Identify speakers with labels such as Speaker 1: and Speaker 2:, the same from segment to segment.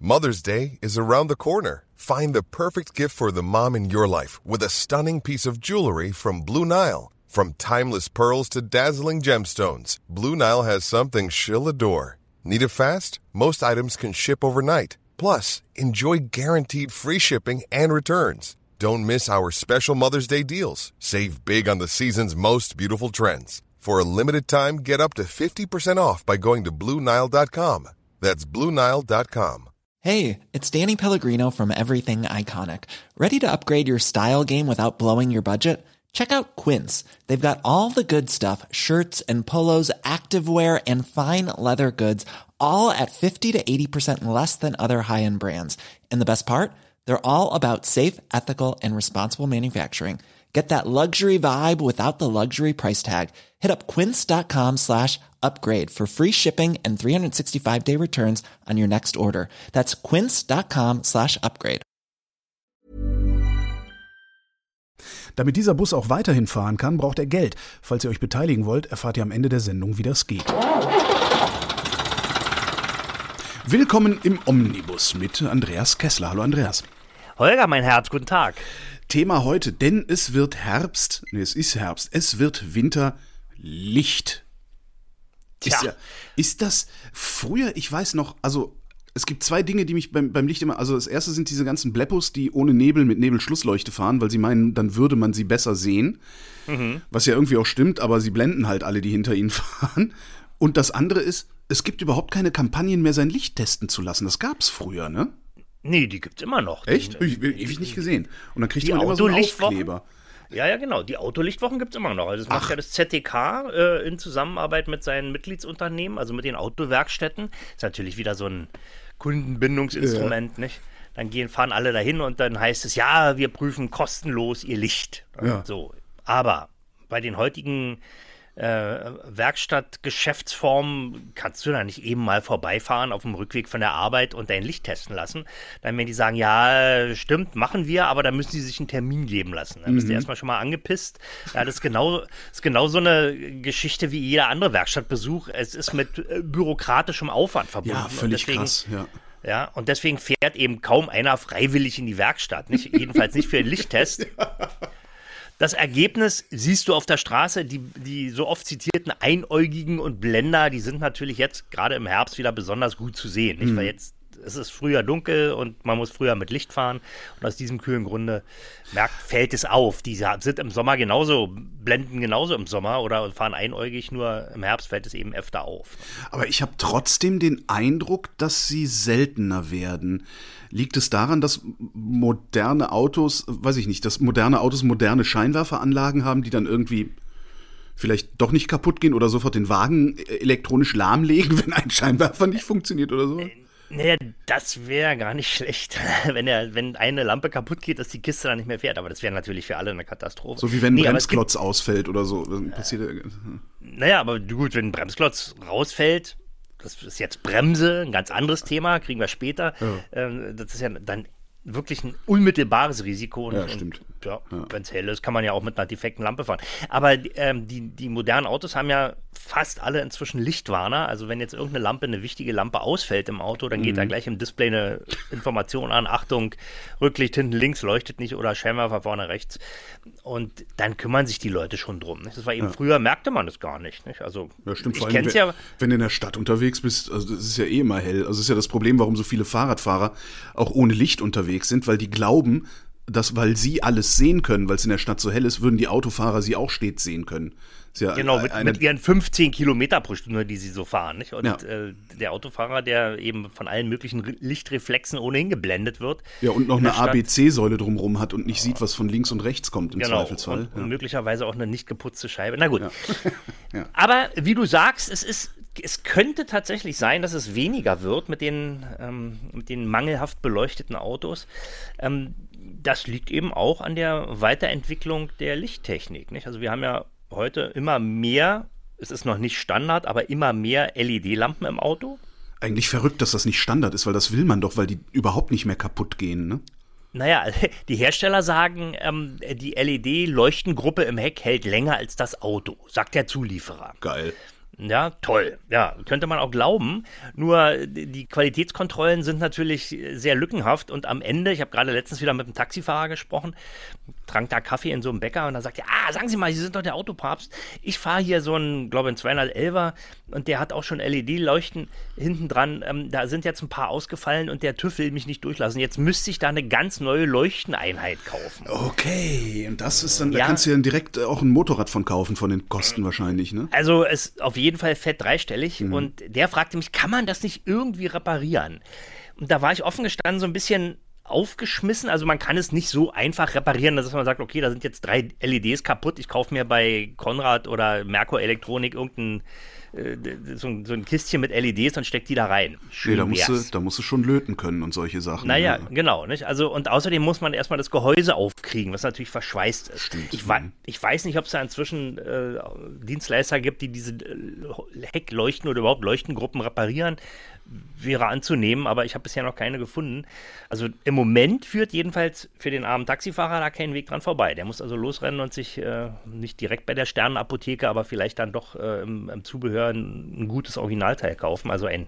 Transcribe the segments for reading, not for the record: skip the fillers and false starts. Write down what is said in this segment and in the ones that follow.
Speaker 1: Mother's Day is around the corner. Find the perfect gift for the mom in your life with a stunning piece of jewelry from Blue Nile. From timeless pearls to dazzling gemstones, Blue Nile has something she'll adore. Need it fast? Most items can ship overnight. Plus, enjoy guaranteed free shipping and returns. Don't miss our special Mother's Day deals. Save big on the season's most beautiful trends. For a limited time, get up to 50% off by going to BlueNile.com. That's BlueNile.com.
Speaker 2: Hey, it's Danny Pellegrino from Everything Iconic. Ready to upgrade your style game without blowing your budget? Check out Quince. They've got all the good stuff, shirts and polos, activewear, and fine leather goods, all at 50 to 80% less than other high-end brands. And the best part? They're all about safe, ethical, and responsible manufacturing. Get that luxury vibe without the luxury price tag. Hit up quince.com/upgrade for free shipping and 365-day returns on your next order. That's quince.com/upgrade.
Speaker 3: Damit dieser Bus auch weiterhin fahren kann, braucht er Geld. Falls ihr euch beteiligen wollt, erfahrt ihr am Ende der Sendung, wie das geht. Willkommen im Omnibus mit Andreas Kessler. Hallo Andreas.
Speaker 4: Holger, mein Herz, guten Tag.
Speaker 3: Thema heute, denn es wird Herbst, es ist Herbst, es wird Winter, Licht.
Speaker 4: Tja.
Speaker 3: Ist das früher, ich weiß noch, also es gibt zwei Dinge, die mich beim Licht immer, also das erste sind diese ganzen Bleppos, die ohne Nebel mit Nebelschlussleuchte fahren, weil sie meinen, dann würde man sie besser sehen, was ja irgendwie auch stimmt, aber sie blenden halt alle, die hinter ihnen fahren. Und das andere ist, es gibt überhaupt keine Kampagnen mehr, sein Licht testen zu lassen. Das gab's früher, ne?
Speaker 4: Nee, die gibt's immer noch.
Speaker 3: Echt? Ich ewig nicht gesehen. Und dann kriegt
Speaker 4: die
Speaker 3: man immer so einen
Speaker 4: Autolichtwochen?
Speaker 3: Aufkleber.
Speaker 4: Ja, genau. Die Autolichtwochen gibt's immer noch. Also das macht ja das ZDK in Zusammenarbeit mit seinen Mitgliedsunternehmen, also mit den Autowerkstätten. Ist natürlich wieder so ein Kundenbindungsinstrument, nicht? Dann fahren alle dahin und dann heißt es, ja, wir prüfen kostenlos ihr Licht.
Speaker 3: Ja.
Speaker 4: So. Aber bei den heutigen Werkstattgeschäftsformen kannst du da nicht eben mal vorbeifahren auf dem Rückweg von der Arbeit und dein Licht testen lassen. Dann werden die sagen, ja, stimmt, machen wir, aber da müssen sie sich einen Termin geben lassen. Dann bist du erstmal schon mal angepisst. Ja, das ist genau so eine Geschichte wie jeder andere Werkstattbesuch. Es ist mit bürokratischem Aufwand verbunden.
Speaker 3: Ja, völlig krass, ja.
Speaker 4: Ja, und deswegen fährt eben kaum einer freiwillig in die Werkstatt. Jedenfalls nicht für einen Lichttest. Das Ergebnis siehst du auf der Straße, die so oft zitierten Einäugigen und Blender, die sind natürlich jetzt gerade im Herbst wieder besonders gut zu sehen. Nicht? Weil jetzt es ist früher dunkel und man muss früher mit Licht fahren. Und aus diesem kühlen Grunde fällt es auf. Die sind im Sommer genauso, blenden genauso im Sommer oder fahren einäugig, nur im Herbst fällt es eben öfter auf.
Speaker 3: Aber ich habe trotzdem den Eindruck, dass sie seltener werden. Liegt es daran, dass moderne Autos, weiß ich nicht, dass moderne Autos moderne Scheinwerferanlagen haben, die dann irgendwie vielleicht doch nicht kaputt gehen oder sofort den Wagen elektronisch lahmlegen, wenn ein Scheinwerfer nicht funktioniert oder so?
Speaker 4: Naja, das wäre gar nicht schlecht, wenn eine Lampe kaputt geht, dass die Kiste dann nicht mehr fährt. Aber das wäre natürlich für alle eine Katastrophe.
Speaker 3: So wie wenn ein Bremsklotz ausfällt oder so.
Speaker 4: Naja, aber gut, wenn ein Bremsklotz rausfällt, das ist jetzt Bremse, ein ganz anderes Thema, kriegen wir später. Ja. Das ist ja dann wirklich ein unmittelbares Risiko.
Speaker 3: Ja, stimmt.
Speaker 4: Wenn es hell ist, kann man ja auch mit einer defekten Lampe fahren. Aber die modernen Autos haben ja fast alle inzwischen Lichtwarner. Also wenn jetzt irgendeine Lampe, eine wichtige Lampe ausfällt im Auto, dann geht da gleich im Display eine Information an. Achtung, Rücklicht hinten links leuchtet nicht oder Scheinwerfer vorne rechts. Und dann kümmern sich die Leute schon drum. Nicht? Das war eben früher, merkte man das gar nicht. Also
Speaker 3: ja, stimmt.
Speaker 4: Ich kenn's ja.
Speaker 3: Wenn du in der Stadt unterwegs bist, also das ist ja eh immer hell. Also das ist ja das Problem, warum so viele Fahrradfahrer auch ohne Licht unterwegs sind, weil die glauben, dass, weil sie alles sehen können, weil es in der Stadt so hell ist, würden die Autofahrer sie auch stets sehen können. Ja
Speaker 4: genau, mit ihren 15 Kilometer pro Stunde, die sie so fahren. Nicht? Und der Autofahrer, der eben von allen möglichen Lichtreflexen ohnehin geblendet wird.
Speaker 3: Ja, und noch eine ABC-Säule drumherum hat und nicht sieht, was von links und rechts kommt im Zweifelsfall.
Speaker 4: Und möglicherweise auch eine nicht geputzte Scheibe. Na gut.
Speaker 3: Ja. Ja.
Speaker 4: Aber wie du sagst, es könnte tatsächlich sein, dass es weniger wird mit den mangelhaft beleuchteten Autos. Das liegt eben auch an der Weiterentwicklung der Lichttechnik. Nicht? Also wir haben ja heute immer mehr, es ist noch nicht Standard, aber immer mehr LED-Lampen im Auto.
Speaker 3: Eigentlich verrückt, dass das nicht Standard ist, weil das will man doch, weil die überhaupt nicht mehr kaputt gehen, ne?
Speaker 4: Naja, die Hersteller sagen, die LED-Leuchtengruppe im Heck hält länger als das Auto, sagt der Zulieferer.
Speaker 3: Geil.
Speaker 4: Ja, toll. Ja, könnte man auch glauben. Nur die Qualitätskontrollen sind natürlich sehr lückenhaft und am Ende, ich habe gerade letztens wieder mit einem Taxifahrer gesprochen, trank da Kaffee in so einem Bäcker und dann sagt er, sagen Sie mal, Sie sind doch der Autopapst. Ich fahre hier so einen, glaube ich, 211er und der hat auch schon LED-Leuchten hinten dran. Da sind jetzt ein paar ausgefallen und der TÜV will mich nicht durchlassen. Jetzt müsste ich da eine ganz neue Leuchteneinheit kaufen.
Speaker 3: Okay, und das ist dann, da kannst du ja direkt auch ein Motorrad von kaufen, von den Kosten wahrscheinlich, ne?
Speaker 4: Also ist auf jeden Fall fett dreistellig und der fragte mich, kann man das nicht irgendwie reparieren? Und da war ich offen gestanden so ein bisschen aufgeschmissen, also man kann es nicht so einfach reparieren, dass man sagt, okay, da sind jetzt 3 LEDs kaputt, ich kaufe mir bei Konrad oder Merkur Elektronik irgendein so ein Kistchen mit LEDs und steck die da rein.
Speaker 3: Nee, da musst du schon löten können und solche Sachen.
Speaker 4: Naja, genau. Nicht? Also, und außerdem muss man erstmal das Gehäuse aufkriegen, was natürlich verschweißt ist.
Speaker 3: Stimmt.
Speaker 4: Ich weiß nicht, ob es da inzwischen Dienstleister gibt, die diese Heckleuchten oder überhaupt Leuchtengruppen reparieren. Wäre anzunehmen, aber ich habe bisher noch keine gefunden. Also im Moment führt jedenfalls für den armen Taxifahrer da kein Weg dran vorbei. Der muss also losrennen und sich nicht direkt bei der Sternenapotheke, aber vielleicht dann doch im Zubehör ein gutes Originalteil kaufen. Also ein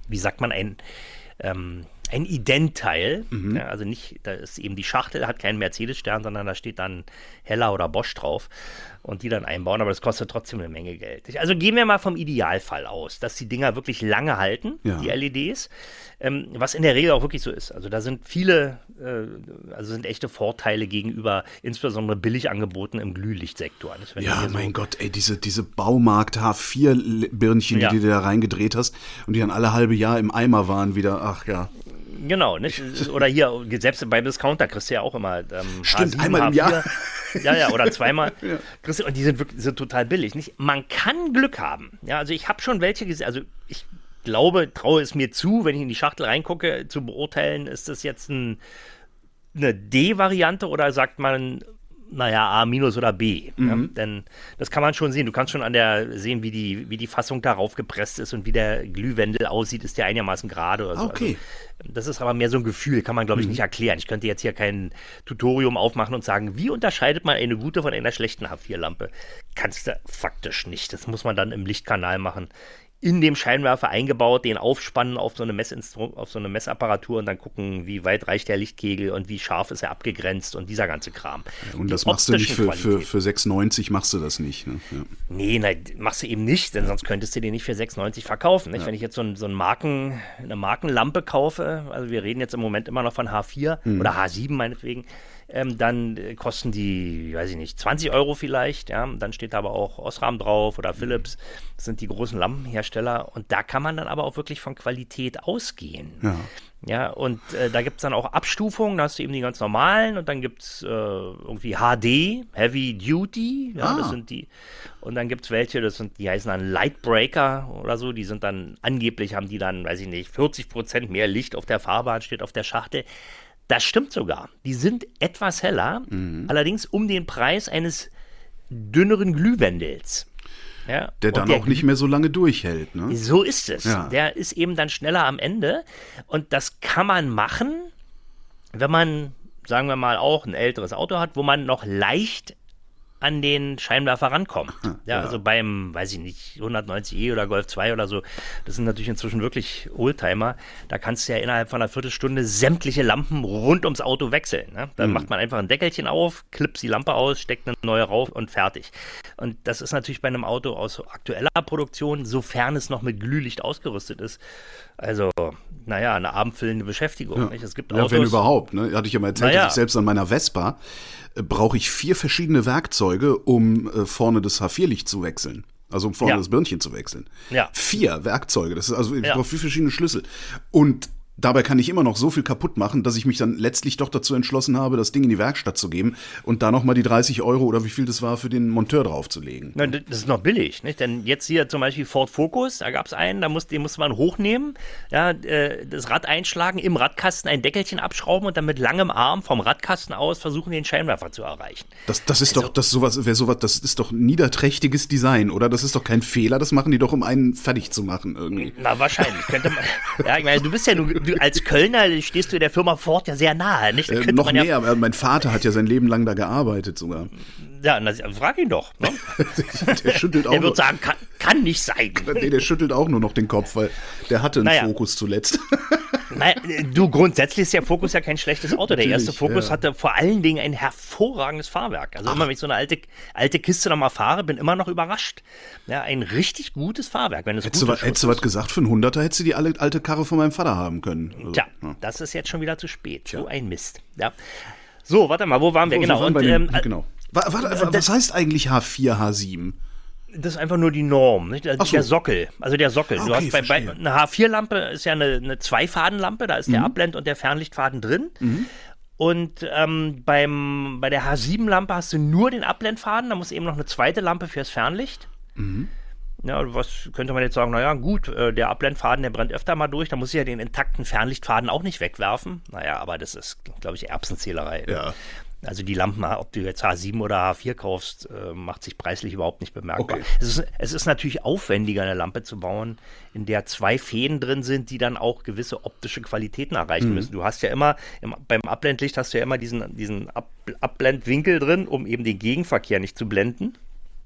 Speaker 4: Identteil. Ja, also nicht, da ist eben die Schachtel, hat keinen Mercedes-Stern, sondern da steht dann Hella oder Bosch drauf und die dann einbauen, aber das kostet trotzdem eine Menge Geld. Also gehen wir mal vom Idealfall aus, dass die Dinger wirklich lange halten, die LEDs, was in der Regel auch wirklich so ist. Also da sind viele, sind echte Vorteile gegenüber insbesondere Billigangeboten im Glühlichtsektor.
Speaker 3: Ja, mein Gott, ey, diese Baumarkt H4-Birnchen, die du da reingedreht hast und die dann alle halbe Jahr im Eimer waren wieder, ach ja.
Speaker 4: Genau, nicht? Oder hier, selbst beim Discounter kriegst du ja auch immer
Speaker 3: Stimmt,
Speaker 4: H7,
Speaker 3: einmal im
Speaker 4: H4.
Speaker 3: Jahr.
Speaker 4: Ja, oder zweimal. Ja. Und die sind total billig. Nicht? Man kann Glück haben. Ja, also ich habe schon welche gesehen, also ich traue es mir zu, wenn ich in die Schachtel reingucke, zu beurteilen, ist das jetzt eine D-Variante oder sagt man, naja, A- oder B. Ja? Denn das kann man schon sehen. Du kannst schon sehen, wie die Fassung darauf gepresst ist und wie der Glühwendel aussieht. Ist der einigermaßen gerade oder so.
Speaker 3: Okay.
Speaker 4: Also, das ist aber mehr so ein Gefühl, kann man, glaube ich, nicht erklären. Ich könnte jetzt hier kein Tutorium aufmachen und sagen, wie unterscheidet man eine gute von einer schlechten H4-Lampe? Kannst du faktisch nicht. Das muss man dann im Lichtkanal machen. In dem Scheinwerfer eingebaut, den aufspannen auf so eine Messapparatur und dann gucken, wie weit reicht der Lichtkegel und wie scharf ist er abgegrenzt und dieser ganze Kram.
Speaker 3: Und das machst du nicht für 6,90 machst du das nicht. Ne? Ja.
Speaker 4: Nee, nein, machst du eben nicht, denn sonst könntest du den nicht für 6,90 verkaufen. Nicht? Ja. Wenn ich jetzt eine Markenlampe kaufe, also wir reden jetzt im Moment immer noch von H4 oder H7 meinetwegen, dann kosten die, weiß ich nicht, 20 Euro vielleicht, ja, dann steht da aber auch Osram drauf oder Philips, das sind die großen Lampenhersteller und da kann man dann aber auch wirklich von Qualität ausgehen. Ja. Ja, und da gibt es dann auch Abstufungen, da hast du eben die ganz normalen und dann gibt es irgendwie HD, Heavy Duty, ja, das sind die, und dann gibt es welche, die heißen dann Lightbreaker oder so, die sind dann, angeblich haben die dann, weiß ich nicht, 40% mehr Licht auf der Fahrbahn, steht auf der Schachtel. Das stimmt sogar. Die sind etwas heller, allerdings um den Preis eines dünneren Glühwendels. Ja,
Speaker 3: der dann auch nicht mehr so lange durchhält. Ne?
Speaker 4: So ist es.
Speaker 3: Ja.
Speaker 4: Der ist eben dann schneller am Ende. Und das kann man machen, wenn man, sagen wir mal, auch ein älteres Auto hat, wo man noch leicht an den Scheinwerfer rankommt. Ja, also beim, weiß ich nicht, 190e oder Golf 2 oder so, das sind natürlich inzwischen wirklich Oldtimer, da kannst du ja innerhalb von einer Viertelstunde sämtliche Lampen rund ums Auto wechseln. Ne? Dann macht man einfach ein Deckelchen auf, klipst die Lampe aus, steckt eine neue rauf und fertig. Und das ist natürlich bei einem Auto aus aktueller Produktion, sofern es noch mit Glühlicht ausgerüstet ist, also, naja, eine abendfüllende Beschäftigung.
Speaker 3: Ja.
Speaker 4: Nicht? Es gibt Autos,
Speaker 3: wenn überhaupt. Ne? Hatte ich ja mal erzählt, dass ich selbst an meiner Vespa brauche ich 4 verschiedene Werkzeuge, um vorne das H4-Licht zu wechseln. Also um vorne das Birnchen zu wechseln. Ja. 4 Werkzeuge. Das ist also, ich brauche 4 verschiedene Schlüssel. Und dabei kann ich immer noch so viel kaputt machen, dass ich mich dann letztlich doch dazu entschlossen habe, das Ding in die Werkstatt zu geben und da nochmal die 30 Euro oder wie viel das war für den Monteur draufzulegen.
Speaker 4: Na, das ist noch billig, nicht? Denn jetzt hier zum Beispiel Ford Focus, da gab es einen, den musste man hochnehmen, ja, das Rad einschlagen, im Radkasten ein Deckelchen abschrauben und dann mit langem Arm vom Radkasten aus versuchen, den Scheinwerfer zu erreichen.
Speaker 3: Das ist doch, das ist doch niederträchtiges Design, oder? Das ist doch kein Fehler, das machen die doch, um einen fertig zu machen irgendwie.
Speaker 4: Na, wahrscheinlich. Könnte man, ja, ich meine, du bist ja als Kölner stehst du der Firma Ford ja sehr nahe, nicht?
Speaker 3: Noch mehr, aber mein Vater hat ja sein Leben lang da gearbeitet sogar.
Speaker 4: Ja, frag ihn doch. Ne?
Speaker 3: Der schüttelt auch
Speaker 4: Der wird sagen, kann nicht sein.
Speaker 3: Nee, der schüttelt auch nur noch den Kopf, weil der hatte einen Focus zuletzt.
Speaker 4: Naja, grundsätzlich ist der Focus ja kein schlechtes Auto. Der erste Focus hatte vor allen Dingen ein hervorragendes Fahrwerk. Also immer, wenn ich so eine alte Kiste noch mal fahre, bin immer noch überrascht. Ja, ein richtig gutes Fahrwerk. Wenn es
Speaker 3: hättest du was gesagt, für einen 100er hättest du die alte Karre von meinem Vater haben können. Also,
Speaker 4: tja, das ist jetzt schon wieder zu spät. So ein Mist. Ja. So, warte mal, wo waren wir? Genau.
Speaker 3: Genau. Was heißt eigentlich H4, H7?
Speaker 4: Das ist einfach nur die Norm, nicht? Der Sockel. Also der Sockel.
Speaker 3: Okay,
Speaker 4: du hast eine H4-Lampe ist ja eine Zweifadenlampe, da ist der Abblend- und der Fernlichtfaden drin. Und bei der H7-Lampe hast du nur den Abblendfaden, da muss eben noch eine zweite Lampe fürs Fernlicht. Ja, was könnte man jetzt sagen, naja, gut, der Abblendfaden, der brennt öfter mal durch, da muss ich ja den intakten Fernlichtfaden auch nicht wegwerfen. Naja, aber das ist, glaube ich, Erbsenzählerei.
Speaker 3: Ja.
Speaker 4: Also die Lampen, ob du jetzt H7 oder H4 kaufst, macht sich preislich überhaupt nicht bemerkbar.
Speaker 3: Okay.
Speaker 4: Es ist natürlich aufwendiger, eine Lampe zu bauen, in der 2 Fäden drin sind, die dann auch gewisse optische Qualitäten erreichen müssen. Du hast ja immer, beim Abblendlicht hast du ja immer diesen Abblendwinkel drin, um eben den Gegenverkehr nicht zu blenden.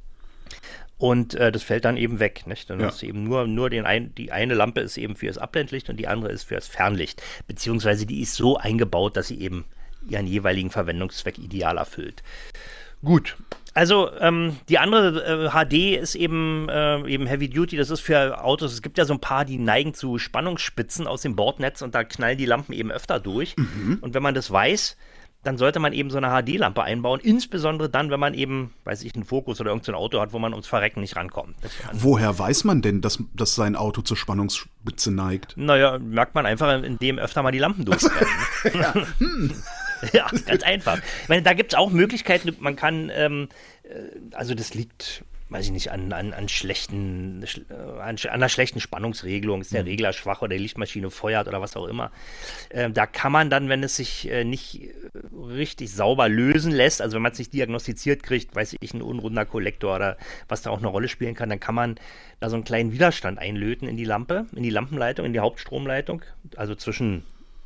Speaker 4: Und das fällt dann eben weg. Nicht? Dann hast du eben nur die eine Lampe ist eben für das Abblendlicht und die andere ist für das Fernlicht. Beziehungsweise die ist so eingebaut, dass sie eben ihren jeweiligen Verwendungszweck ideal erfüllt. Gut, also die andere HD ist eben Heavy Duty, das ist für Autos, es gibt ja so ein paar, die neigen zu Spannungsspitzen aus dem Bordnetz und da knallen die Lampen eben öfter durch. Und wenn man das weiß, dann sollte man eben so eine HD-Lampe einbauen, insbesondere dann, wenn man eben, weiß ich, einen Focus oder irgendein Auto hat, wo man ums Verrecken nicht rankommt.
Speaker 3: Woher weiß man denn, dass sein Auto zur Spannungsspitze neigt?
Speaker 4: Naja, merkt man einfach, indem öfter mal die Lampen durchbrennen. Ja, ganz einfach. Ich meine, da gibt es auch Möglichkeiten, man kann, also das liegt, weiß ich nicht, an einer schlechten Spannungsregelung, ist der Regler schwach oder die Lichtmaschine feuert oder was auch immer. Da kann man dann, wenn es sich nicht richtig sauber lösen lässt, also wenn man es nicht diagnostiziert kriegt, weiß ich, ein unrunder Kollektor oder was da auch eine Rolle spielen kann, dann kann man da so einen kleinen Widerstand einlöten in die Lampe, in die Lampenleitung, in die Hauptstromleitung, also zwischen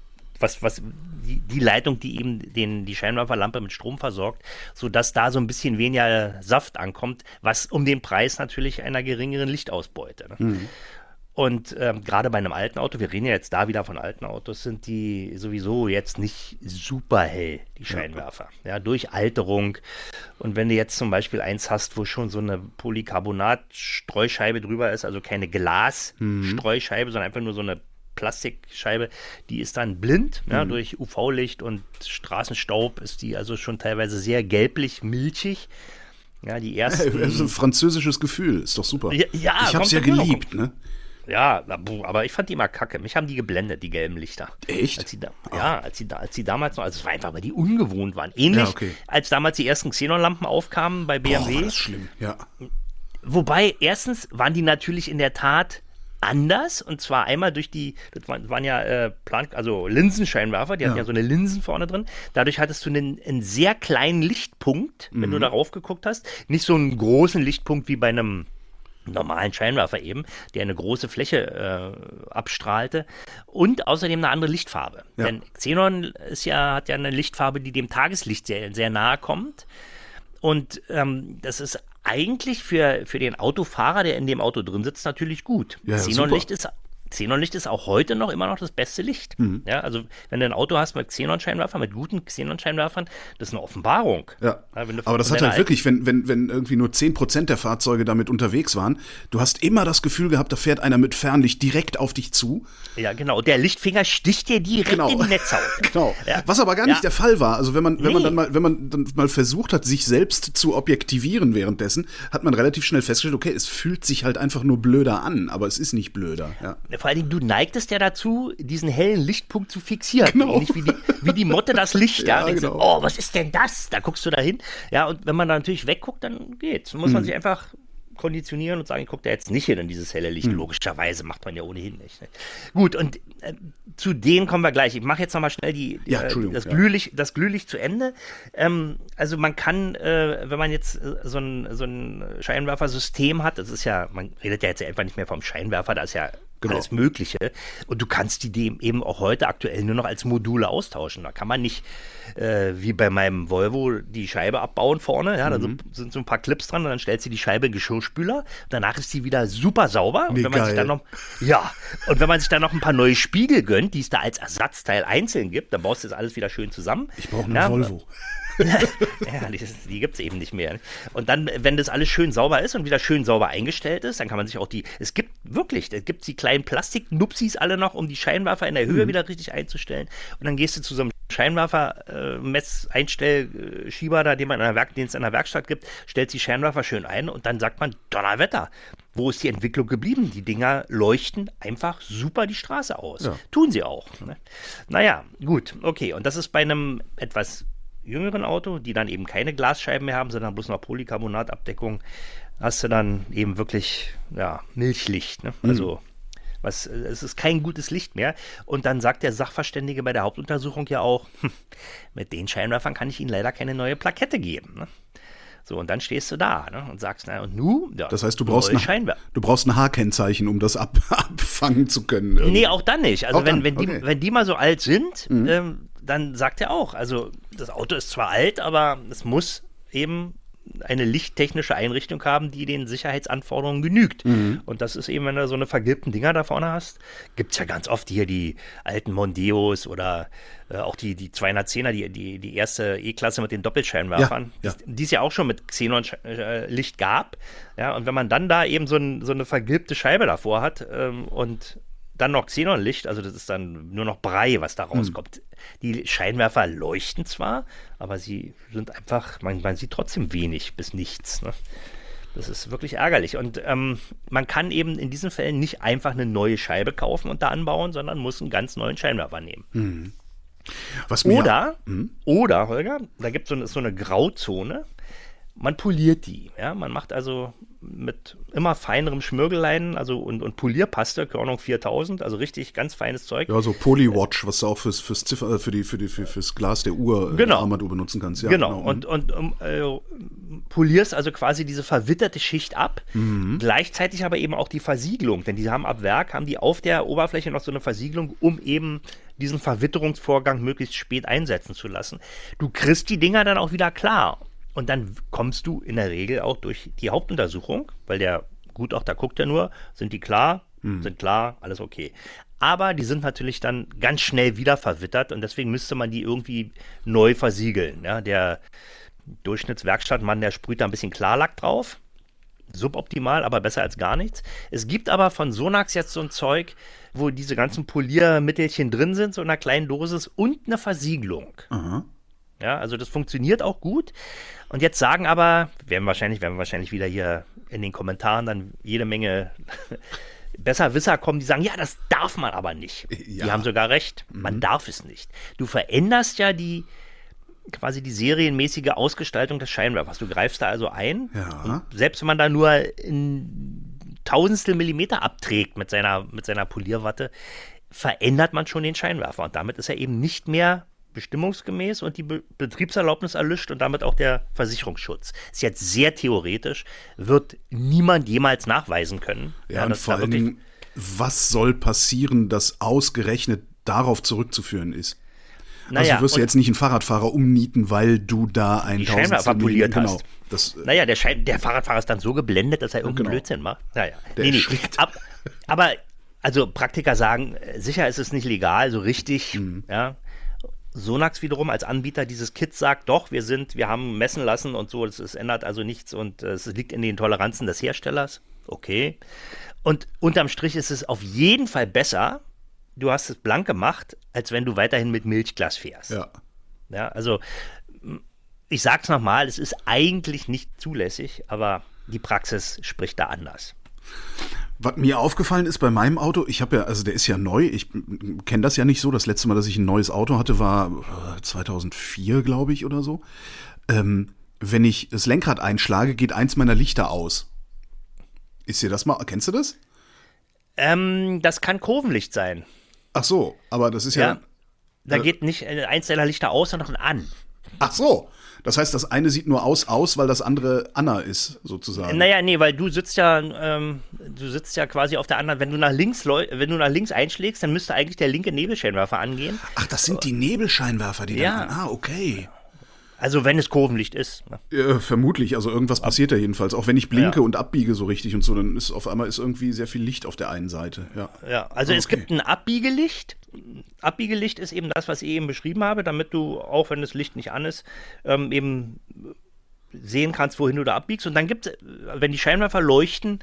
Speaker 4: die Leitung, die eben die Scheinwerferlampe mit Strom versorgt, sodass da so ein bisschen weniger Saft ankommt, was um den Preis natürlich einer geringeren Lichtausbeute. Ne? Und gerade bei einem alten Auto, wir reden ja jetzt da wieder von alten Autos, sind die sowieso jetzt nicht super hell, die Scheinwerfer. Ja, durch Alterung. Und wenn du jetzt zum Beispiel eins hast, wo schon so eine Polycarbonat-Streuscheibe drüber ist, also keine Glas-Streuscheibe, sondern einfach nur so eine Plastikscheibe, die ist dann blind, durch UV-Licht und Straßenstaub ist die also schon teilweise sehr gelblich-milchig. Ja, die ersten...
Speaker 3: Das ist ein französisches Gefühl, ist doch super.
Speaker 4: Ja,
Speaker 3: ich hab's ja geliebt, ne?
Speaker 4: Ja, aber ich fand die immer kacke. Mich haben die geblendet, die gelben Lichter.
Speaker 3: Echt?
Speaker 4: Als sie damals noch, also es war einfach, weil die ungewohnt waren. Ähnlich als damals die ersten Xenon-Lampen aufkamen bei BMW.
Speaker 3: Boah, das ist schlimm, ja.
Speaker 4: Wobei, erstens waren die natürlich in der Tat anders, und zwar einmal durch das waren ja Linsenscheinwerfer, die hatten ja so eine Linsen vorne drin. Dadurch hattest du einen sehr kleinen Lichtpunkt, wenn du darauf geguckt hast. Nicht so einen großen Lichtpunkt wie bei einem normalen Scheinwerfer eben, der eine große Fläche abstrahlte und außerdem eine andere Lichtfarbe. Ja. Denn Xenon hat ja eine Lichtfarbe, die dem Tageslicht sehr, sehr nahe kommt. Und das ist eigentlich für den Autofahrer, der in dem Auto drin sitzt, natürlich gut.
Speaker 3: Ja,
Speaker 4: Xenonlicht ist auch heute noch immer noch das beste Licht. Ja, also wenn du ein Auto hast mit Xenonscheinwerfern, mit guten Xenonscheinwerfern, das ist eine Offenbarung.
Speaker 3: Ja, aber das hat halt wirklich, wenn irgendwie nur 10% der Fahrzeuge damit unterwegs waren, du hast immer das Gefühl gehabt, da fährt einer mit Fernlicht direkt auf dich zu.
Speaker 4: Ja, genau. Der Lichtfinger sticht dir direkt in die Netzhaut.
Speaker 3: Genau. Ja. Was aber gar nicht der Fall war. Also wenn man dann mal versucht hat, sich selbst zu objektivieren währenddessen, hat man relativ schnell festgestellt, okay, es fühlt sich halt einfach nur blöder an, aber es ist nicht blöder. Ja.
Speaker 4: Vor allen Dingen, du neigtest ja dazu, diesen hellen Lichtpunkt zu fixieren.
Speaker 3: Genau.
Speaker 4: Ähnlich wie die Motte das Licht.
Speaker 3: Ja,
Speaker 4: denkst
Speaker 3: genau.
Speaker 4: du, oh, was ist denn das? Da guckst du da hin. Ja, und wenn man da natürlich wegguckt, dann geht's. Muss man sich einfach konditionieren und sagen, ich gucke da jetzt nicht hin in dieses helle Licht. Logischerweise macht man ja ohnehin nicht. Ne? Gut, und zu denen kommen wir gleich. Ich mache jetzt nochmal schnell das Glühlicht zu Ende. Also man kann, wenn man jetzt so ein Scheinwerfersystem hat, das ist ja, man redet ja jetzt einfach nicht mehr vom Scheinwerfer, da ist ja
Speaker 3: Genau.
Speaker 4: alles Mögliche. Und du kannst die dem eben auch heute aktuell nur noch als Module austauschen. Da kann man nicht wie bei meinem Volvo die Scheibe abbauen vorne. Ja, da sind so ein paar Clips dran und dann stellst du die Scheibe in den Geschirrspüler. Danach ist die wieder super sauber. Und
Speaker 3: Nee,
Speaker 4: wenn man sich
Speaker 3: geil.
Speaker 4: dann und wenn man sich dann noch ein paar neue Spiegel gönnt, die es da als Ersatzteil einzeln gibt, dann baust du das alles wieder schön zusammen.
Speaker 3: Ich brauche einen Volvo.
Speaker 4: Ja, die gibt es eben nicht mehr. Und dann, wenn das alles schön sauber ist und wieder schön sauber eingestellt ist, dann kann man sich auch es gibt die kleinen Plastiknupsis alle noch, um die Scheinwerfer in der Höhe wieder richtig einzustellen. Und dann gehst du zu so einem Scheinwerfer-Mess-Einstellschieber da, den es in der Werkstatt gibt, stellst die Scheinwerfer schön ein und dann sagt man, Donnerwetter, wo ist die Entwicklung geblieben? Die Dinger leuchten einfach super die Straße aus.
Speaker 3: Ja.
Speaker 4: Tun sie auch. Ne? Naja, gut, okay. Und das ist bei einem etwas jüngeren Auto, die dann eben keine Glasscheiben mehr haben, sondern bloß noch Polycarbonatabdeckung, hast du dann eben wirklich, Milchlicht. Ne? Also, es ist kein gutes Licht mehr. Und dann sagt der Sachverständige bei der Hauptuntersuchung ja auch, mit den Scheinwerfern kann ich Ihnen leider keine neue Plakette geben. Ne? So, und dann stehst du da, ne, und sagst, und nu? Ja,
Speaker 3: Das heißt, du brauchst
Speaker 4: neue Scheinwerfer.
Speaker 3: ein H-Kennzeichen, um das abfangen zu können. irgendwie.
Speaker 4: Nee, auch dann nicht. Also
Speaker 3: Auch dann,
Speaker 4: wenn
Speaker 3: okay.
Speaker 4: die mal so alt sind, dann sagt er auch, also das Auto ist zwar alt, aber es muss eben eine lichttechnische Einrichtung haben, die den Sicherheitsanforderungen genügt. Und das ist eben, wenn du so eine vergilbten Dinger da vorne hast, gibt es ja ganz oft hier die alten Mondeos oder auch die 210er, die erste E-Klasse mit den Doppelscheinwerfern,
Speaker 3: Ja.
Speaker 4: die es ja auch schon mit Xenon-Licht gab. Ja, und wenn man dann da eben so eine vergilbte Scheibe davor hat und dann noch Xenonlicht, also das ist dann nur noch Brei, was da rauskommt. Die Scheinwerfer leuchten zwar, aber sie sind einfach, man sieht trotzdem wenig bis nichts. Ne? Das ist wirklich ärgerlich. Und man kann eben in diesen Fällen nicht einfach eine neue Scheibe kaufen und da anbauen, sondern muss einen ganz neuen Scheinwerfer nehmen.
Speaker 3: Was mir,
Speaker 4: Oder, Holger, da gibt es so eine Grauzone. Man poliert die, ja, man macht also mit immer feinerem Schmirgeleien, also und Polierpaste, Körnung 4000, also richtig ganz feines Zeug.
Speaker 3: Ja, so Polywatch, was du auch fürs Glas der Uhr,
Speaker 4: Genau.
Speaker 3: der Armbanduhr benutzen kannst. Ja,
Speaker 4: Genau. Und polierst also quasi diese verwitterte Schicht ab, gleichzeitig aber eben auch die Versiegelung, denn die haben ab Werk, haben die auf der Oberfläche noch so eine Versiegelung, um eben diesen Verwitterungsvorgang möglichst spät einsetzen zu lassen. Du kriegst die Dinger dann auch wieder klar. Und dann kommst du in der Regel auch durch die Hauptuntersuchung, weil der Gutachter guckt ja nur, sind die klar, sind klar, alles okay. Aber die sind natürlich dann ganz schnell wieder verwittert und deswegen müsste man die irgendwie neu versiegeln. Ja, der Durchschnittswerkstattmann, der sprüht da ein bisschen Klarlack drauf. Suboptimal, aber besser als gar nichts. Es gibt aber von Sonax jetzt so ein Zeug, wo diese ganzen Poliermittelchen drin sind, so in einer kleinen Dosis und eine Versiegelung.
Speaker 3: Aha.
Speaker 4: Ja, also das funktioniert auch gut. Und jetzt sagen aber, werden wir wahrscheinlich wieder hier in den Kommentaren dann jede Menge Besserwisser kommen, die sagen, ja, das darf man aber nicht.
Speaker 3: Ja.
Speaker 4: Die haben sogar recht, man darf es nicht. Du veränderst ja quasi die serienmäßige Ausgestaltung des Scheinwerfers. Du greifst da also ein.
Speaker 3: Ja.
Speaker 4: Und selbst wenn man da nur ein Tausendstel Millimeter abträgt mit seiner Polierwatte, verändert man schon den Scheinwerfer. Und damit ist er eben nicht mehr bestimmungsgemäß und die Betriebserlaubnis erlischt und damit auch der Versicherungsschutz. Ist jetzt sehr theoretisch, wird niemand jemals nachweisen können.
Speaker 3: Ja, und
Speaker 4: dass
Speaker 3: vor
Speaker 4: da
Speaker 3: allen Dingen, was soll passieren, dass ausgerechnet darauf zurückzuführen ist?
Speaker 4: Naja,
Speaker 3: also wirst du jetzt nicht einen Fahrradfahrer umnieten, weil du da
Speaker 4: die Scheinwerfer poliert
Speaker 3: genau.
Speaker 4: hast.
Speaker 3: Das,
Speaker 4: Naja, der Fahrradfahrer ist dann so geblendet, dass er irgendeinen
Speaker 3: Genau.
Speaker 4: Blödsinn macht. Naja.
Speaker 3: Der erschrickt.
Speaker 4: Aber, also Praktiker sagen, sicher ist es nicht legal, so richtig, ja. Sonax wiederum als Anbieter dieses Kits sagt, doch, wir haben messen lassen und so, es ändert also nichts und es liegt in den Toleranzen des Herstellers. Okay. Und unterm Strich ist es auf jeden Fall besser, du hast es blank gemacht, als wenn du weiterhin mit Milchglas fährst.
Speaker 3: ja.
Speaker 4: Ja, also ich sag's nochmal, es ist eigentlich nicht zulässig, aber die Praxis spricht da anders.
Speaker 3: Was mir aufgefallen ist bei meinem Auto, also der ist ja neu, ich kenne das ja nicht so. Das letzte Mal, dass ich ein neues Auto hatte, war 2004, glaube ich, oder so. Wenn ich das Lenkrad einschlage, geht eins meiner Lichter aus. Ist dir das mal, kennst du das?
Speaker 4: Das kann Kurvenlicht sein.
Speaker 3: Ach so, aber das ist ja
Speaker 4: Da geht nicht eins deiner Lichter aus, sondern an.
Speaker 3: Ach so. Das heißt, das eine sieht nur aus, weil das andere Anna ist, sozusagen.
Speaker 4: Naja, nee, weil du sitzt ja quasi auf der anderen, wenn du nach links einschlägst, dann müsste eigentlich der linke Nebelscheinwerfer angehen.
Speaker 3: Ach, das sind die Nebelscheinwerfer, die
Speaker 4: Ja.
Speaker 3: dann. Okay.
Speaker 4: Also wenn es Kurvenlicht ist. Ne?
Speaker 3: Vermutlich, also irgendwas passiert ja jedenfalls. Auch wenn ich blinke
Speaker 4: Ja.
Speaker 3: und abbiege so richtig und so, dann ist auf einmal irgendwie sehr viel Licht auf der einen Seite. Ja,
Speaker 4: Also es
Speaker 3: Okay.
Speaker 4: gibt ein Abbiegelicht. Abbiegelicht ist eben das, was ich eben beschrieben habe, damit du, auch wenn das Licht nicht an ist, eben sehen kannst, wohin du da abbiegst. Und dann gibt es, wenn die Scheinwerfer leuchten,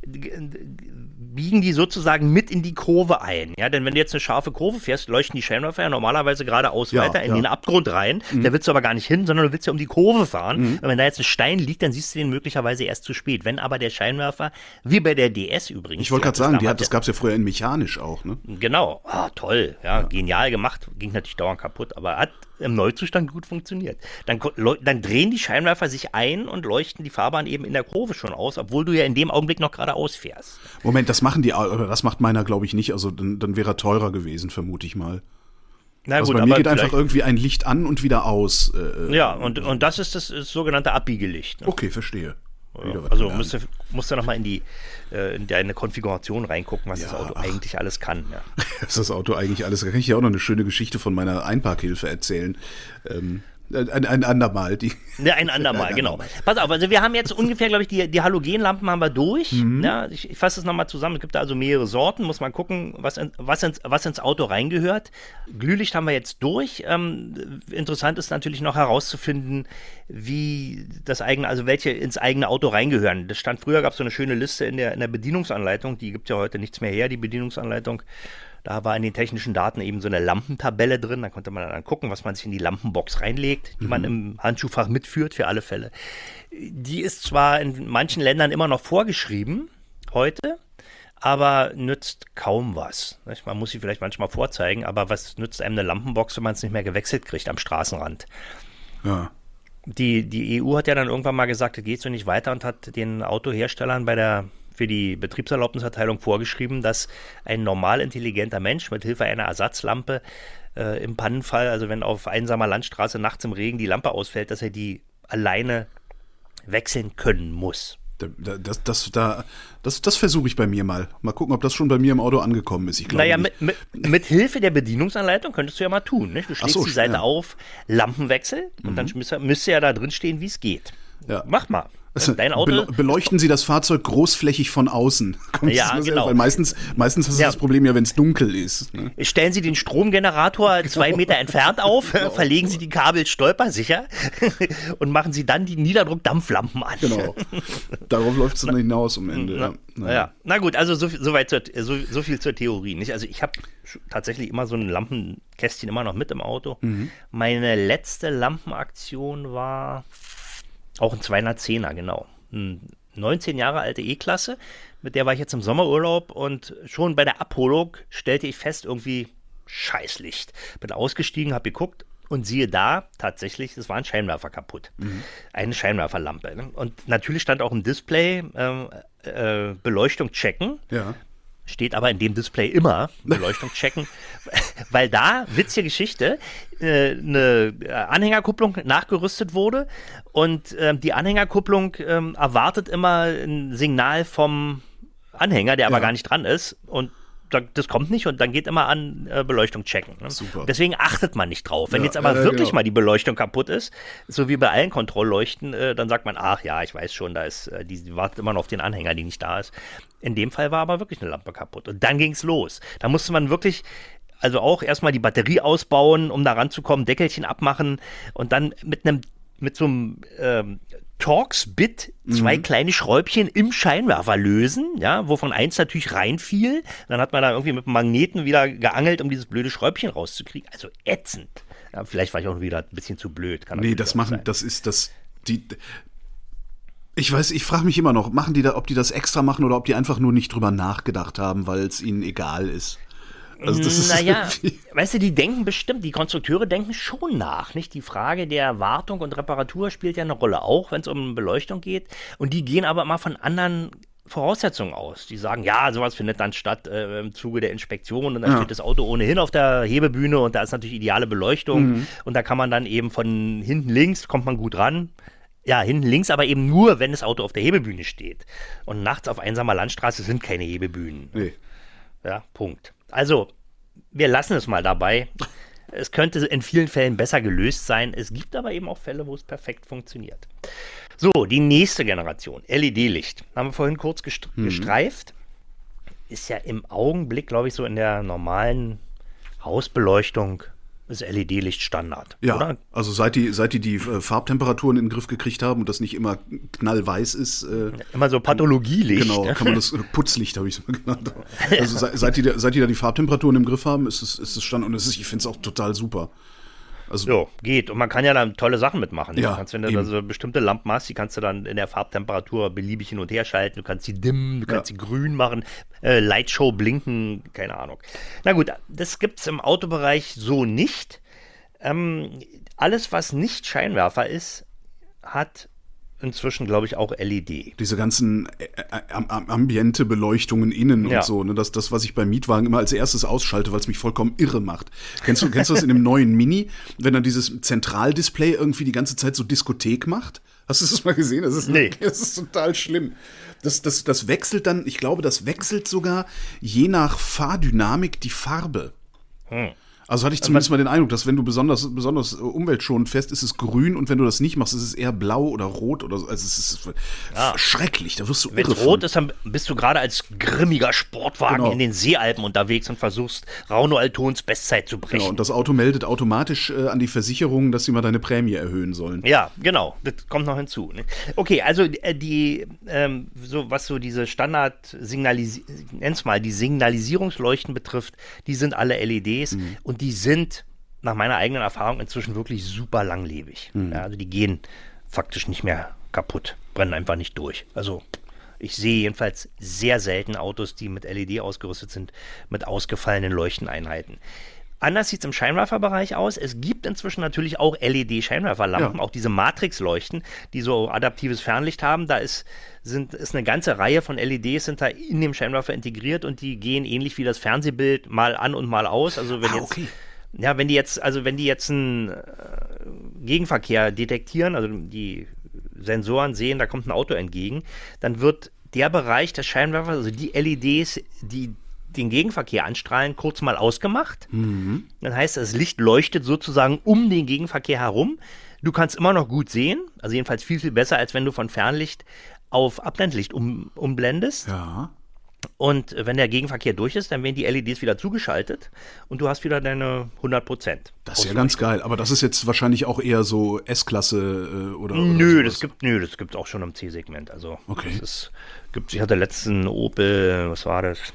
Speaker 4: biegen die sozusagen mit in die Kurve ein. Ja, denn wenn du jetzt eine scharfe Kurve fährst, leuchten die Scheinwerfer ja normalerweise geradeaus
Speaker 3: Ja,
Speaker 4: weiter in
Speaker 3: ja.
Speaker 4: den Abgrund rein. Da willst du aber gar nicht hin, sondern du willst ja um die Kurve fahren. Und wenn da jetzt ein Stein liegt, dann siehst du den möglicherweise erst zu spät. Wenn aber der Scheinwerfer, wie bei der DS übrigens.
Speaker 3: Ich wollte gerade sagen, das gab es ja früher in mechanisch auch, ne?
Speaker 4: Genau, toll, ja, genial gemacht, ging natürlich dauernd kaputt, aber hat im Neuzustand gut funktioniert. Dann drehen die Scheinwerfer sich ein und leuchten die Fahrbahn eben in der Kurve schon aus, obwohl du ja in dem Augenblick noch geradeaus fährst.
Speaker 3: Moment, das macht meiner, glaube ich, nicht. Also dann wäre er teurer gewesen, vermute ich mal.
Speaker 4: Na
Speaker 3: Also
Speaker 4: gut,
Speaker 3: bei mir
Speaker 4: aber
Speaker 3: geht einfach
Speaker 4: vielleicht-
Speaker 3: irgendwie ein Licht an und wieder aus.
Speaker 4: Ja, und das ist das sogenannte Abbiegelicht. Ne?
Speaker 3: Okay, verstehe. Wieder was
Speaker 4: Also
Speaker 3: gelernt.
Speaker 4: musst du nochmal in deine Konfiguration reingucken, was das Auto eigentlich alles kann. Ja.
Speaker 3: Dass das Auto eigentlich alles. Da kann ich ja auch noch eine schöne Geschichte von meiner Einparkhilfe erzählen. Ein andermal.
Speaker 4: Ja, ein andermal, genau. Pass auf, also wir haben jetzt ungefähr, glaube ich, die Halogenlampen haben wir durch. Ja, ich fasse es nochmal zusammen. Es gibt da also mehrere Sorten. Muss man gucken, was ins Auto reingehört. Glühlicht haben wir jetzt durch. Interessant ist natürlich noch herauszufinden, wie welche ins eigene Auto reingehören. Das stand früher, gab es so eine schöne Liste in der Bedienungsanleitung. Die gibt ja heute nichts mehr her, die Bedienungsanleitung. Da war in den technischen Daten eben so eine Lampentabelle drin. Da konnte man dann gucken, was man sich in die Lampenbox reinlegt, die man im Handschuhfach mitführt für alle Fälle. Die ist zwar in manchen Ländern immer noch vorgeschrieben, heute, aber nützt kaum was. Nicht? Man muss sie vielleicht manchmal vorzeigen, aber was nützt einem eine Lampenbox, wenn man es nicht mehr gewechselt kriegt am Straßenrand?
Speaker 3: Ja.
Speaker 4: Die EU hat ja dann irgendwann mal gesagt, das geht so nicht weiter und hat den Autoherstellern für die Betriebserlaubniserteilung vorgeschrieben, dass ein normal intelligenter Mensch mit Hilfe einer Ersatzlampe im Pannenfall, also wenn auf einsamer Landstraße nachts im Regen die Lampe ausfällt, dass er die alleine wechseln können muss.
Speaker 3: Das versuche ich bei mir mal. Mal gucken, ob das schon bei mir im Auto angekommen ist. Ich glaube
Speaker 4: Naja,
Speaker 3: nicht.
Speaker 4: mit Hilfe der Bedienungsanleitung könntest du ja mal tun. Nicht? Du schlägst
Speaker 3: so,
Speaker 4: die Seite
Speaker 3: ja.
Speaker 4: auf, Lampenwechsel, und dann müsste ja da drin stehen, wie es geht.
Speaker 3: Ja.
Speaker 4: Mach mal. Dein Auto.
Speaker 3: Beleuchten Sie das Fahrzeug großflächig von außen. Kommt
Speaker 4: Ja,
Speaker 3: das nur
Speaker 4: genau.
Speaker 3: Weil meistens hast du
Speaker 4: Ja.
Speaker 3: das Problem ja, wenn es dunkel ist. Ne?
Speaker 4: Stellen Sie den Stromgenerator 2 Meter entfernt auf, verlegen Sie die Kabel stolpersicher und machen Sie dann die Niederdruckdampflampen an.
Speaker 3: Genau. Darauf läuft es dann hinaus am Ende.
Speaker 4: Na gut, also so viel zur Theorie. Nicht? Also ich habe tatsächlich immer so ein Lampenkästchen immer noch mit im Auto. Meine letzte Lampenaktion war auch ein 210er, genau. 19 Jahre alte E-Klasse, mit der war ich jetzt im Sommerurlaub und schon bei der Abholung stellte ich fest, irgendwie Scheißlicht. Bin ausgestiegen, habe geguckt und siehe da, tatsächlich, es war ein Scheinwerfer kaputt. Eine Scheinwerferlampe. Ne? Und natürlich stand auch im Display Beleuchtung checken.
Speaker 3: Ja.
Speaker 4: Steht aber in dem Display immer Beleuchtung checken, weil da, witzige Geschichte, eine Anhängerkupplung nachgerüstet wurde und die Anhängerkupplung erwartet immer ein Signal vom Anhänger, der aber gar nicht dran ist, und das kommt nicht und dann geht immer an Beleuchtung checken. Ne?
Speaker 3: Super.
Speaker 4: Deswegen achtet man nicht drauf. Wenn
Speaker 3: Ja,
Speaker 4: jetzt aber
Speaker 3: ja,
Speaker 4: wirklich
Speaker 3: genau.
Speaker 4: mal die Beleuchtung kaputt ist, so wie bei allen Kontrollleuchten, dann sagt man, ach ja, ich weiß schon, da ist, die wartet immer noch auf den Anhänger, die nicht da ist. In dem Fall war aber wirklich eine Lampe kaputt. Und dann ging es los. Da musste man wirklich, also auch erstmal die Batterie ausbauen, um da ranzukommen, Deckelchen abmachen und dann mit so einem Torx-Bit 2 kleine Schräubchen im Scheinwerfer lösen, ja, wovon eins natürlich reinfiel. Dann hat man da irgendwie mit dem Magneten wieder geangelt, um dieses blöde Schräubchen rauszukriegen. Also ätzend. Ja, vielleicht war ich auch wieder ein bisschen zu blöd. Kann
Speaker 3: Nee,
Speaker 4: natürlich
Speaker 3: das
Speaker 4: auch
Speaker 3: machen,
Speaker 4: sein.
Speaker 3: das ist das. Ich frage mich immer noch, ob die das extra machen oder ob die einfach nur nicht drüber nachgedacht haben, weil es ihnen egal ist. Also das ist
Speaker 4: Naja,
Speaker 3: irgendwie-
Speaker 4: weißt du, die Konstrukteure denken schon nach, nicht? Die Frage der Wartung und Reparatur spielt ja eine Rolle, auch wenn es um Beleuchtung geht. Und die gehen aber immer von anderen Voraussetzungen aus. Die sagen, ja, sowas findet dann statt im Zuge der Inspektion und dann steht das Auto ohnehin auf der Hebebühne und da ist natürlich ideale Beleuchtung und da kann man dann eben von hinten links, kommt man gut ran. Ja, hinten links, aber eben nur, wenn das Auto auf der Hebebühne steht. Und nachts auf einsamer Landstraße sind keine Hebebühnen.
Speaker 3: Nee.
Speaker 4: Ja, Punkt. Also, wir lassen es mal dabei. Es könnte in vielen Fällen besser gelöst sein. Es gibt aber eben auch Fälle, wo es perfekt funktioniert. So, die nächste Generation, LED-Licht. Haben wir vorhin kurz gestreift. Ist ja im Augenblick, glaube ich, so in der normalen Hausbeleuchtung ist LED-Licht Standard.
Speaker 3: Ja,
Speaker 4: oder?
Speaker 3: also seit die Farbtemperaturen in den Griff gekriegt haben und das nicht immer knallweiß ist.
Speaker 4: Immer so Pathologielicht.
Speaker 3: Genau, kann man das Putzlicht, habe ich es mal genannt. Also seit die da die Farbtemperaturen im Griff haben, ist es Standard und ich finde es auch total super. Also,
Speaker 4: Jo, geht. Und man kann ja dann tolle Sachen mitmachen.
Speaker 3: Ja,
Speaker 4: Du kannst, wenn du da so bestimmte Lampen hast, die kannst du dann in der Farbtemperatur beliebig hin und her schalten. Du kannst sie dimmen, du kannst sie grün machen, Lightshow blinken, keine Ahnung. Na gut, das gibt es im Autobereich so nicht. Alles, was nicht Scheinwerfer ist, hat inzwischen, glaube ich, auch LED.
Speaker 3: diese ganzen Ambiente-Beleuchtungen innen
Speaker 4: Ja.
Speaker 3: und so, ne? Das, was ich beim Mietwagen immer als erstes ausschalte, weil es mich vollkommen irre macht. Kennst du das in dem neuen Mini, wenn dann dieses Zentraldisplay irgendwie die ganze Zeit so Diskothek macht? Hast du das mal gesehen?
Speaker 4: Nee.
Speaker 3: Das ist total schlimm. Das wechselt dann, ich glaube, das wechselt sogar je nach Fahrdynamik die Farbe. Also hatte ich zumindest mal den Eindruck, dass wenn du besonders umweltschonend fährst, ist es grün und wenn du das nicht machst, ist es eher blau oder rot oder so. Also es ist schrecklich, da wirst du
Speaker 4: Wenn
Speaker 3: irre
Speaker 4: es rot
Speaker 3: von.
Speaker 4: ist, dann bist du gerade als grimmiger Sportwagen
Speaker 3: Genau.
Speaker 4: in den Seealpen unterwegs und versuchst, Rauno Altons Bestzeit zu brechen.
Speaker 3: Genau, und das Auto meldet automatisch an die Versicherung, dass sie mal deine Prämie erhöhen sollen.
Speaker 4: Ja, genau, das kommt noch hinzu. Ne? Okay, also was so diese die Signalisierungsleuchten betrifft, die sind alle LEDs und die sind nach meiner eigenen Erfahrung inzwischen wirklich super langlebig. Ja, also die gehen faktisch nicht mehr kaputt, brennen einfach nicht durch. Also ich sehe jedenfalls sehr selten Autos, die mit LED ausgerüstet sind, mit ausgefallenen Leuchteneinheiten. Anders sieht es im Scheinwerferbereich aus. Es gibt inzwischen natürlich auch LED-Scheinwerferlampen, auch diese Matrix-Leuchten, die so adaptives Fernlicht haben. Da ist eine ganze Reihe von LEDs sind da in dem Scheinwerfer integriert und die gehen ähnlich wie das Fernsehbild mal an und mal aus. Also wenn die jetzt einen Gegenverkehr detektieren, also die Sensoren sehen, da kommt ein Auto entgegen, dann wird der Bereich des Scheinwerfers, also die LEDs, die den Gegenverkehr anstrahlen, kurz mal ausgemacht. Dann heißt das Licht leuchtet sozusagen um den Gegenverkehr herum. Du kannst immer noch gut sehen, also jedenfalls viel, viel besser, als wenn du von Fernlicht auf Abblendlicht umblendest.
Speaker 3: Ja.
Speaker 4: Und wenn der Gegenverkehr durch ist, dann werden die LEDs wieder zugeschaltet und du hast wieder deine 100%.
Speaker 3: Das ist ja ganz geil, aber das ist jetzt wahrscheinlich auch eher so S-Klasse oder
Speaker 4: Nö,
Speaker 3: sowas.
Speaker 4: das gibt auch schon im C-Segment. Also
Speaker 3: Okay.
Speaker 4: ich hatte letzten Opel, was war das?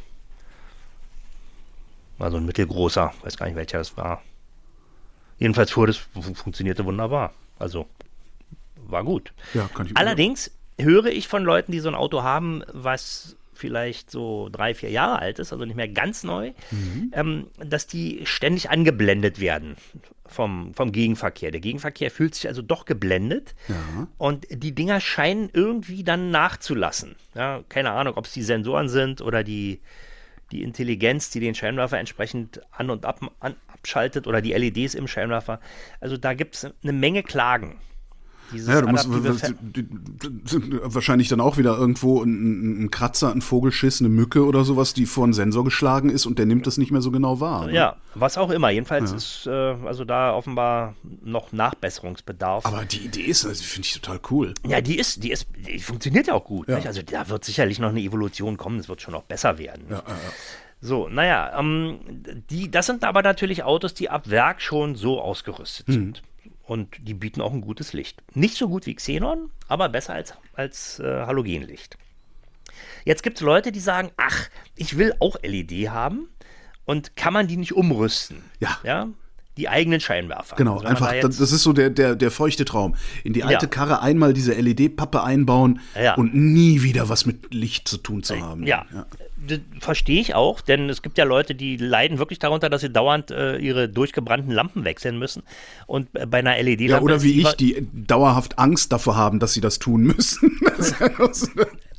Speaker 4: War so ein mittelgroßer, weiß gar nicht welcher das war. Jedenfalls funktionierte wunderbar. Also war gut.
Speaker 3: Ja, kann ich
Speaker 4: Allerdings höre ich von Leuten, die so ein Auto haben, was vielleicht so 3-4 Jahre alt ist, also nicht mehr ganz neu, dass die ständig angeblendet werden vom Gegenverkehr. Der Gegenverkehr fühlt sich also doch geblendet und die Dinger scheinen irgendwie dann nachzulassen. Ja, keine Ahnung, ob es die Sensoren sind oder die Intelligenz, die den Scheinwerfer entsprechend an- und abschaltet oder die LEDs im Scheinwerfer. Also da gibt es eine Menge Klagen.
Speaker 3: Ja, du musst wahrscheinlich dann auch wieder irgendwo ein Kratzer, ein Vogelschiss, eine Mücke oder sowas, die vor einen Sensor geschlagen ist und der nimmt das nicht mehr so genau wahr. Ne?
Speaker 4: Ja, was auch immer. Jedenfalls ist also da offenbar noch Nachbesserungsbedarf.
Speaker 3: Aber die Idee ist, also finde ich total cool.
Speaker 4: Ja, die funktioniert ja auch gut.
Speaker 3: Ja.
Speaker 4: Nicht? Also da wird sicherlich noch eine Evolution kommen, es wird schon noch besser werden.
Speaker 3: Ja.
Speaker 4: So, naja, das sind aber natürlich Autos, die ab Werk schon so ausgerüstet sind. Und die bieten auch ein gutes Licht. Nicht so gut wie Xenon, aber besser als Halogenlicht. Jetzt gibt es Leute, die sagen, ach, ich will auch LED haben und kann man die nicht umrüsten? Ja? Die eigenen Scheinwerfer.
Speaker 3: Genau,
Speaker 4: Also wenn man
Speaker 3: einfach, das ist so der feuchte Traum. In die alte Karre einmal diese LED-Pappe einbauen und nie wieder was mit Licht zu tun zu haben.
Speaker 4: Ja. Das verstehe ich auch, denn es gibt ja Leute, die leiden wirklich darunter, dass sie dauernd ihre durchgebrannten Lampen wechseln müssen. Und bei einer LED-Lampe.
Speaker 3: Ja, oder wie ich, die dauerhaft Angst davor haben, dass sie das tun müssen.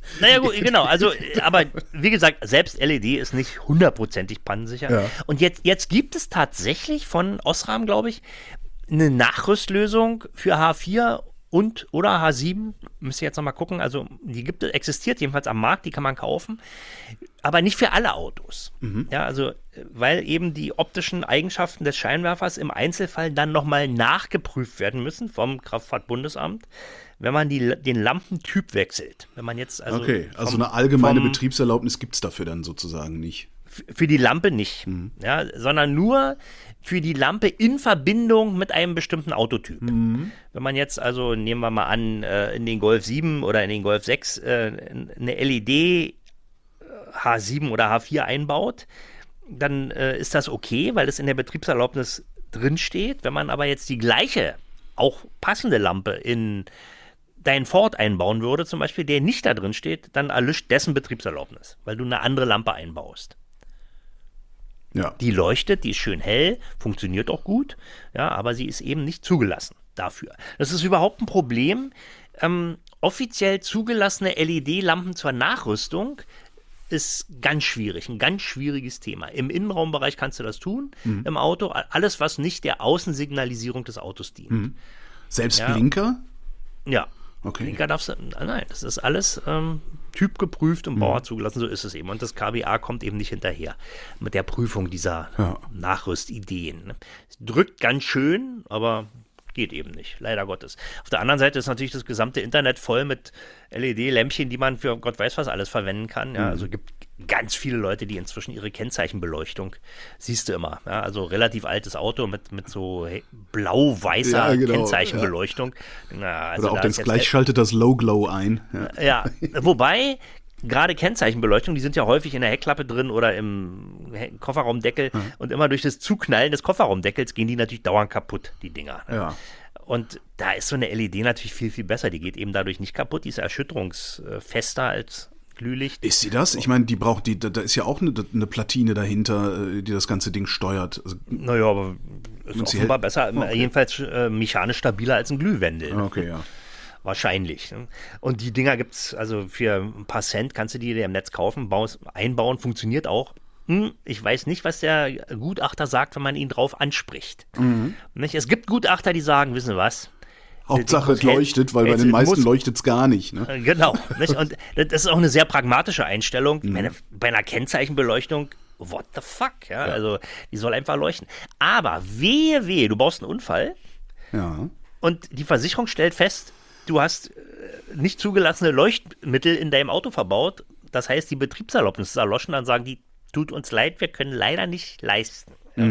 Speaker 4: Naja, gut, genau. Also, aber wie gesagt, selbst LED ist nicht hundertprozentig pannensicher.
Speaker 3: Ja.
Speaker 4: Und jetzt gibt es tatsächlich von Osram, glaube ich, eine Nachrüstlösung für H4 oder H7. Müsst ihr jetzt nochmal gucken. Also, existiert jedenfalls am Markt, die kann man kaufen. Aber nicht für alle Autos. Ja, also, weil eben die optischen Eigenschaften des Scheinwerfers im Einzelfall dann nochmal nachgeprüft werden müssen vom Kraftfahrtbundesamt, wenn man den Lampentyp wechselt. Wenn man jetzt also
Speaker 3: eine allgemeine Betriebserlaubnis gibt es dafür dann sozusagen nicht.
Speaker 4: Für die Lampe nicht, ja, sondern nur für die Lampe in Verbindung mit einem bestimmten Autotyp. Wenn man jetzt also, nehmen wir mal an, in den Golf 7 oder in den Golf 6 eine LED H7 oder H4 einbaut, dann ist das okay, weil es in der Betriebserlaubnis drinsteht. Wenn man aber jetzt die gleiche, auch passende Lampe in dein Ford einbauen würde, zum Beispiel, der nicht da drin steht, dann erlischt dessen Betriebserlaubnis, weil du eine andere Lampe einbaust.
Speaker 3: Ja.
Speaker 4: Die leuchtet, die ist schön hell, funktioniert auch gut, ja, aber sie ist eben nicht zugelassen dafür. Das ist überhaupt ein Problem. Offiziell zugelassene LED-Lampen zur Nachrüstung ist ganz schwierig, ein ganz schwieriges Thema. Im Innenraumbereich kannst du das tun, im Auto, alles, was nicht der Außensignalisierung des Autos dient.
Speaker 3: Selbst
Speaker 4: Ja.
Speaker 3: Blinker?
Speaker 4: Ja.
Speaker 3: Okay.
Speaker 4: Blinker darfst du, nein, das ist alles typgeprüft und Bauer zugelassen, so ist es eben. Und das KBA kommt eben nicht hinterher mit der Prüfung dieser Nachrüstideen. Ne? Es drückt ganz schön, aber geht eben nicht, leider Gottes. Auf der anderen Seite ist natürlich das gesamte Internet voll mit LED-Lämpchen, die man für Gott weiß was alles verwenden kann. Ja, also gibt ganz viele Leute, die inzwischen ihre Kennzeichenbeleuchtung, siehst du immer, ja, also relativ altes Auto mit so blau-weißer Kennzeichenbeleuchtung. Na, also
Speaker 3: Oder auch gleich schaltet das Low-Glow ein.
Speaker 4: Ja, wobei gerade Kennzeichenbeleuchtung, die sind ja häufig in der Heckklappe drin oder im Kofferraumdeckel und immer durch das Zuknallen des Kofferraumdeckels gehen die natürlich dauernd kaputt, die Dinger. Ne?
Speaker 3: Ja.
Speaker 4: Und da ist so eine LED natürlich viel, viel besser. Die geht eben dadurch nicht kaputt, die ist erschütterungsfester als Glühlicht.
Speaker 3: Ist sie das? Ich meine, da ist ja auch eine Platine dahinter, die das ganze Ding steuert. Also,
Speaker 4: Naja, aber ist offenbar besser, jedenfalls mechanisch stabiler als ein Glühwendel.
Speaker 3: okay, ja.
Speaker 4: Wahrscheinlich. Ne? Und die Dinger gibt es, also für ein paar Cent kannst du die dir im Netz kaufen, einbauen, funktioniert auch. Ich weiß nicht, was der Gutachter sagt, wenn man ihn drauf anspricht. Nicht? Es gibt Gutachter, die sagen, wissen Sie was?
Speaker 3: Hauptsache es leuchtet, weil bei den meisten leuchtet es gar nicht. Ne?
Speaker 4: Genau. Nicht? Und das ist auch eine sehr pragmatische Einstellung. Bei einer Kennzeichenbeleuchtung, what the fuck? Ja? Also die soll einfach leuchten. Aber wehe, du baust einen Unfall und die Versicherung stellt fest, du hast nicht zugelassene Leuchtmittel in deinem Auto verbaut. Das heißt, die Betriebserlaubnis ist erloschen. Dann sagen die, tut uns leid, wir können leider nicht leisten. Ja.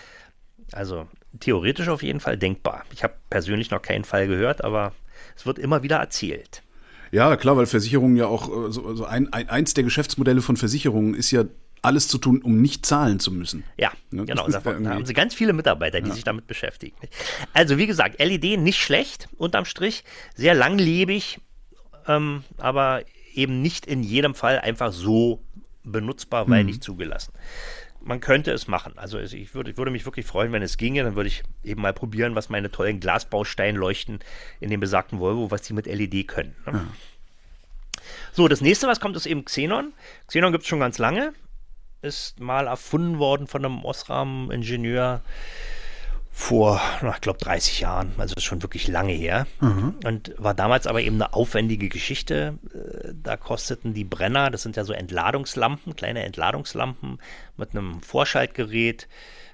Speaker 4: Also theoretisch auf jeden Fall denkbar. Ich habe persönlich noch keinen Fall gehört, aber es wird immer wieder erzählt.
Speaker 3: Ja, klar, weil Versicherungen ja auch, eins der Geschäftsmodelle von Versicherungen ist ja, alles zu tun, um nicht zahlen zu müssen.
Speaker 4: Ja, genau. Da haben sie ganz viele Mitarbeiter, die sich damit beschäftigen. Also wie gesagt, LED nicht schlecht, unterm Strich, sehr langlebig, aber eben nicht in jedem Fall einfach so benutzbar, weil nicht zugelassen. Man könnte es machen. Also ich würde mich wirklich freuen, wenn es ginge. Dann würde ich eben mal probieren, was meine tollen Glasbausteinleuchten in dem besagten Volvo, was die mit LED können. Ne? Ja. So, das nächste, was kommt, ist eben Xenon. Xenon gibt es schon ganz lange. Ist mal erfunden worden von einem Osram-Ingenieur vor, ich glaube, 30 Jahren. Also ist schon wirklich lange her. Und war damals aber eben eine aufwendige Geschichte. Da kosteten die Brenner, das sind ja so Entladungslampen, kleine Entladungslampen mit einem Vorschaltgerät.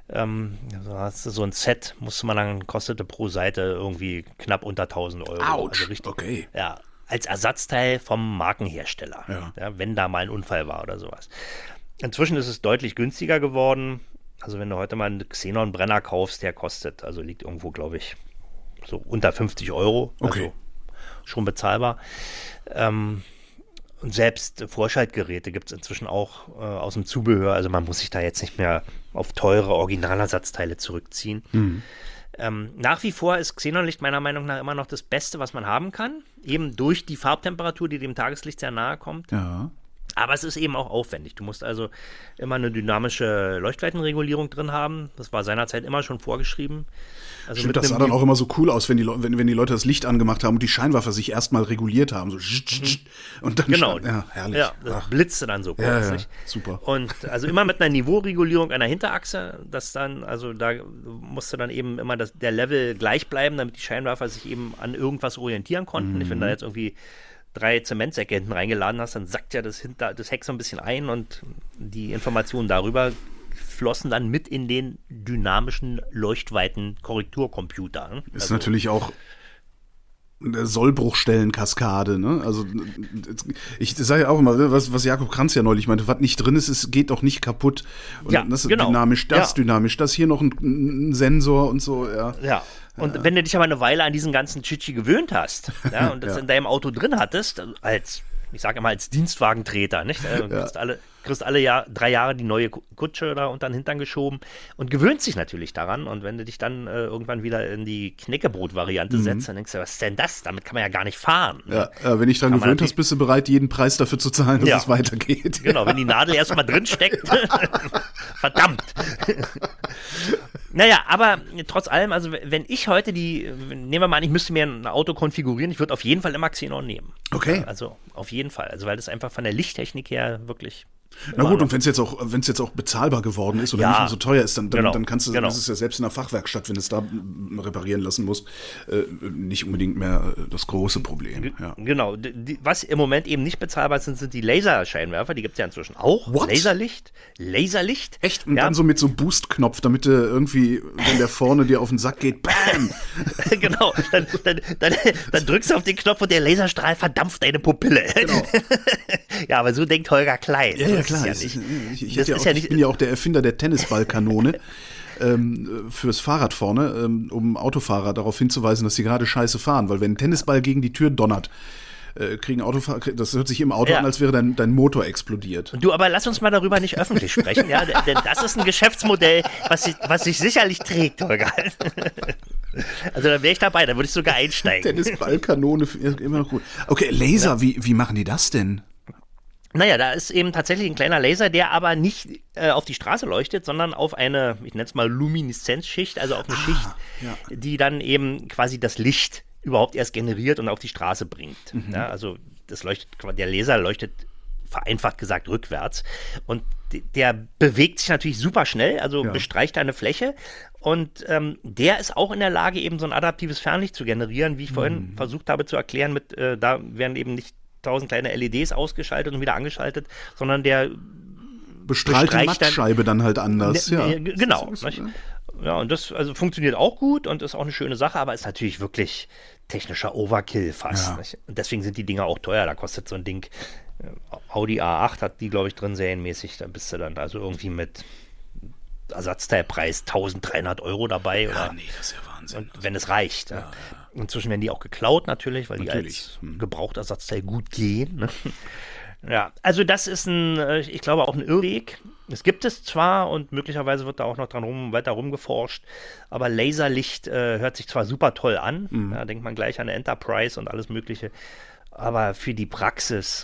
Speaker 4: So ein Set kostete pro Seite irgendwie knapp unter 1.000 Euro.
Speaker 3: Autsch,
Speaker 4: also richtig,
Speaker 3: okay.
Speaker 4: Ja, als Ersatzteil vom Markenhersteller, ja, wenn da mal ein Unfall war oder sowas. Inzwischen ist es deutlich günstiger geworden. Also wenn du heute mal einen Xenon-Brenner kaufst, der kostet, also liegt irgendwo, glaube ich, so unter 50 Euro.
Speaker 3: Okay.
Speaker 4: Also schon bezahlbar. Und selbst Vorschaltgeräte gibt es inzwischen auch aus dem Zubehör. Also man muss sich da jetzt nicht mehr auf teure Originalersatzteile zurückziehen. Nach wie vor ist Xenonlicht meiner Meinung nach immer noch das Beste, was man haben kann. Eben durch die Farbtemperatur, die dem Tageslicht sehr nahe kommt.
Speaker 3: Ja.
Speaker 4: Aber es ist eben auch aufwendig. Du musst also immer eine dynamische Leuchtweitenregulierung drin haben. Das war seinerzeit immer schon vorgeschrieben. Also
Speaker 3: Stimmt, das sah dann auch immer so cool aus, wenn die Leute das Licht angemacht haben und die Scheinwerfer sich erstmal reguliert haben. So und dann
Speaker 4: genau.
Speaker 3: Ja, herrlich.
Speaker 4: Ja, das blitzte dann so kurz.
Speaker 3: Ja, super.
Speaker 4: Und also immer mit einer Niveauregulierung einer Hinterachse, das dann, also da musste dann eben immer der Level gleich bleiben, damit die Scheinwerfer sich eben an irgendwas orientieren konnten. Nicht, wenn da jetzt irgendwie 3 Zementsäcke hinten reingeladen hast, dann sackt ja das Heck so ein bisschen ein und die Informationen darüber flossen dann mit in den dynamischen Leuchtweiten-Korrekturcomputer.
Speaker 3: Ist natürlich auch eine Sollbruchstellenkaskade, ne? Also ich sage ja auch immer, was Jakob Kranz ja neulich meinte, was nicht drin ist, es geht doch nicht kaputt. Und
Speaker 4: ja,
Speaker 3: das ist
Speaker 4: genau.
Speaker 3: dynamisch, das hier noch ein Sensor und so, ja.
Speaker 4: Ja. Und wenn du dich aber eine Weile an diesen ganzen Chichi gewöhnt hast, ja, und das in deinem Auto drin hattest, ich sage immer als Dienstwagentreter, nicht? Und kriegst alle 3 Jahre die neue Kutsche da unter den Hintern geschoben und gewöhnst dich natürlich daran. Und wenn du dich dann irgendwann wieder in die Knäckebrot-Variante setzt, dann denkst du, was ist denn das? Damit kann man ja gar nicht fahren.
Speaker 3: Ja, wenn ich dran gewöhnt hast, bist du bereit, jeden Preis dafür zu zahlen, dass es weitergeht.
Speaker 4: Genau, wenn die Nadel erstmal drin steckt. Verdammt. Naja, aber trotz allem, also wenn ich heute nehmen wir mal an, ich müsste mir ein Auto konfigurieren, ich würde auf jeden Fall immer Xenon nehmen.
Speaker 3: Okay.
Speaker 4: Also auf jeden Fall, also weil das einfach von der Lichttechnik her wirklich.
Speaker 3: Na gut, und wenn es jetzt auch bezahlbar geworden ist oder nicht mehr so teuer ist, dann kannst du, das ist ja selbst in der Fachwerkstatt, wenn du es da reparieren lassen musst, nicht unbedingt mehr das große Problem. Ja.
Speaker 4: Genau, was im Moment eben nicht bezahlbar sind die Laserscheinwerfer, die gibt es ja inzwischen auch.
Speaker 3: What?
Speaker 4: Laserlicht.
Speaker 3: Echt? Und dann so mit so Boost-Knopf, damit du irgendwie, wenn der vorne dir auf den Sack geht, BAM!
Speaker 4: Genau, dann drückst du auf den Knopf und der Laserstrahl verdampft deine Pupille. Genau. Ja, aber so denkt Holger Klein.
Speaker 3: Ja, klar. Ich bin ja auch der Erfinder der Tennisballkanone fürs Fahrrad vorne, um Autofahrer darauf hinzuweisen, dass sie gerade scheiße fahren. Weil wenn ein Tennisball gegen die Tür donnert, kriegen Autofahrer, das hört sich im Auto an, als wäre dein Motor explodiert.
Speaker 4: Du, aber lass uns mal darüber nicht öffentlich sprechen, ja, denn das ist ein Geschäftsmodell, was sich sicherlich trägt, Holger. Also da wäre ich dabei, da würde ich sogar einsteigen.
Speaker 3: Tennisballkanone, immer noch gut. Okay, Laser, wie machen die das denn?
Speaker 4: Naja, da ist eben tatsächlich ein kleiner Laser, der aber nicht auf die Straße leuchtet, sondern auf eine, ich nenne es mal Lumineszenzschicht, also auf eine Schicht, die dann eben quasi das Licht überhaupt erst generiert und auf die Straße bringt. Ja, also der Laser leuchtet vereinfacht gesagt rückwärts und der bewegt sich natürlich super schnell, also bestreicht eine Fläche und der ist auch in der Lage, eben so ein adaptives Fernlicht zu generieren, wie ich vorhin versucht habe zu erklären, da werden eben nicht 1000 kleine LEDs ausgeschaltet und wieder angeschaltet, sondern der
Speaker 3: bestrahlt die Mattscheibe dann halt anders.
Speaker 4: Genau. Ja, und das also funktioniert auch gut und ist auch eine schöne Sache, aber ist natürlich wirklich technischer Overkill fast. Ja. Und deswegen sind die Dinger auch teuer. Da kostet so ein Ding, Audi A8 hat die, glaube ich, drin serienmäßig. Da bist du dann also irgendwie mit Ersatzteilpreis 1.300 € dabei.
Speaker 3: Ja,
Speaker 4: oder,
Speaker 3: nee, das ist ja Wahnsinn.
Speaker 4: Und wenn es reicht. Ja. Inzwischen werden die auch geklaut natürlich, weil die als Gebrauchtersatzteil gut gehen. Ne? Ja, also das ist ich glaube auch ein Irrweg. Es gibt es zwar und möglicherweise wird da auch noch weiter rumgeforscht, aber Laserlicht hört sich zwar super toll an, da denkt man gleich an eine Enterprise und alles mögliche, aber für die Praxis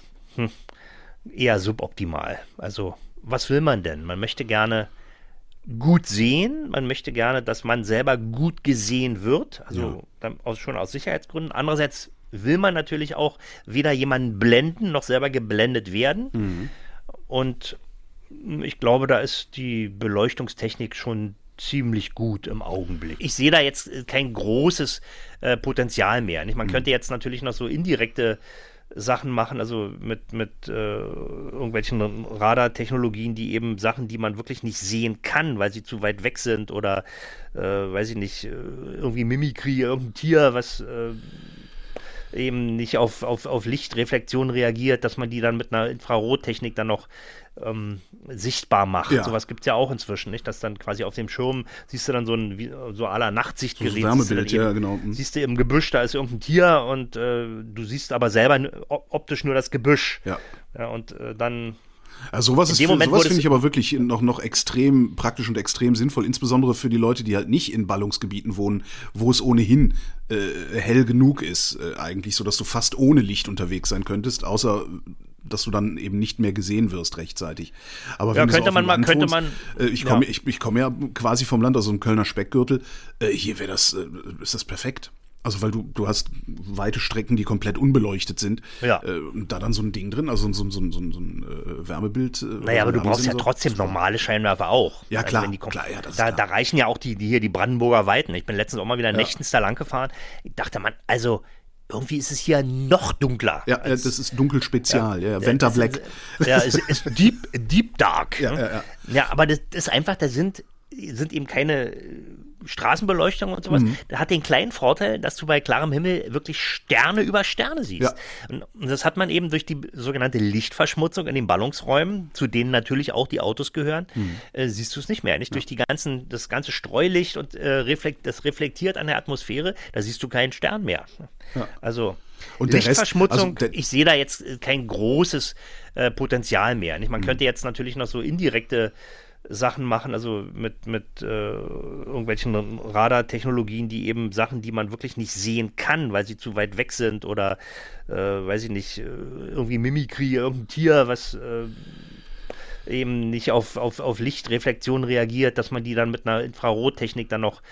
Speaker 4: eher suboptimal. Also was will man denn? Man möchte gerne gut sehen, man möchte gerne, dass man selber gut gesehen wird, also schon aus Sicherheitsgründen. Andererseits will man natürlich auch weder jemanden blenden, noch selber geblendet werden. Und ich glaube, da ist die Beleuchtungstechnik schon ziemlich gut im Augenblick. Ich sehe da jetzt kein großes Potenzial mehr. Nicht? Man könnte jetzt natürlich noch so indirekte Sachen machen, also mit irgendwelchen Radartechnologien, die eben Sachen, die man wirklich nicht sehen kann, weil sie zu weit weg sind oder, weiß ich nicht, irgendwie Mimikry, irgendein Tier, was eben nicht auf Lichtreflexion reagiert, dass man die dann mit einer Infrarottechnik dann noch sichtbar macht.
Speaker 3: Ja.
Speaker 4: Sowas gibt es ja auch inzwischen, nicht? Dass dann quasi auf dem Schirm siehst du dann so à la Nachtsichtgerät.
Speaker 3: So Wärmebild, genau.
Speaker 4: Siehst du im Gebüsch, da ist irgendein Tier und du siehst aber selber optisch nur das Gebüsch. Ja. Und dann...
Speaker 3: Also sowas finde ich aber wirklich noch extrem praktisch und extrem sinnvoll, insbesondere für die Leute, die halt nicht in Ballungsgebieten wohnen, wo es ohnehin hell genug ist, eigentlich, sodass du fast ohne Licht unterwegs sein könntest, außer dass du dann eben nicht mehr gesehen wirst rechtzeitig. Aber
Speaker 4: Ja,
Speaker 3: wenn du so
Speaker 4: könnte
Speaker 3: auf
Speaker 4: man
Speaker 3: dem
Speaker 4: mal-
Speaker 3: Land
Speaker 4: könnte
Speaker 3: wohnst,
Speaker 4: man-
Speaker 3: ich komme ja quasi vom Land, also im Kölner Speckgürtel. Hier wäre das, ist das perfekt. Also weil du hast weite Strecken, die komplett unbeleuchtet sind.
Speaker 4: Ja.
Speaker 3: Und da dann so ein Ding drin, also so ein Wärmebild.
Speaker 4: Naja, aber du brauchst ja
Speaker 3: Wärmesensor.
Speaker 4: trotzdem normale Scheinwerfer auch.
Speaker 3: Ja, klar,
Speaker 4: wenn die
Speaker 3: klar, ja, das ist
Speaker 4: da
Speaker 3: klar.
Speaker 4: reichen ja auch die Brandenburger Weiten. Ich bin letztens auch mal wieder nächtens da lang gefahren. Ich dachte, also irgendwie ist es hier noch dunkler.
Speaker 3: Ja, das ist dunkel spezial, Venta
Speaker 4: das
Speaker 3: Black.
Speaker 4: Ja, es ist deep dark.
Speaker 3: Ja,
Speaker 4: ne?
Speaker 3: ja, ja.
Speaker 4: Ja, aber das ist einfach, da sind eben keine Straßenbeleuchtung und sowas. Das hat den kleinen Vorteil, dass du bei klarem Himmel wirklich Sterne über Sterne siehst.
Speaker 3: Ja.
Speaker 4: Und das hat man eben durch die sogenannte Lichtverschmutzung in den Ballungsräumen, zu denen natürlich auch die Autos gehören, siehst du es nicht mehr. Nicht durch das ganze Streulicht und das reflektiert an der Atmosphäre, da siehst du keinen Stern mehr.
Speaker 3: Ja.
Speaker 4: Also
Speaker 3: Und der Rest,
Speaker 4: Lichtverschmutzung,
Speaker 3: also
Speaker 4: ich sehe da jetzt kein großes Potenzial mehr. Nicht? Man könnte jetzt natürlich noch so indirekte Sachen machen, also mit irgendwelchen Radartechnologien, die eben Sachen, die man wirklich nicht sehen kann, weil sie zu weit weg sind oder, weiß ich nicht, irgendwie Mimikry, irgendein Tier, was eben nicht auf Lichtreflexion reagiert, dass man die dann mit einer Infrarottechnik dann noch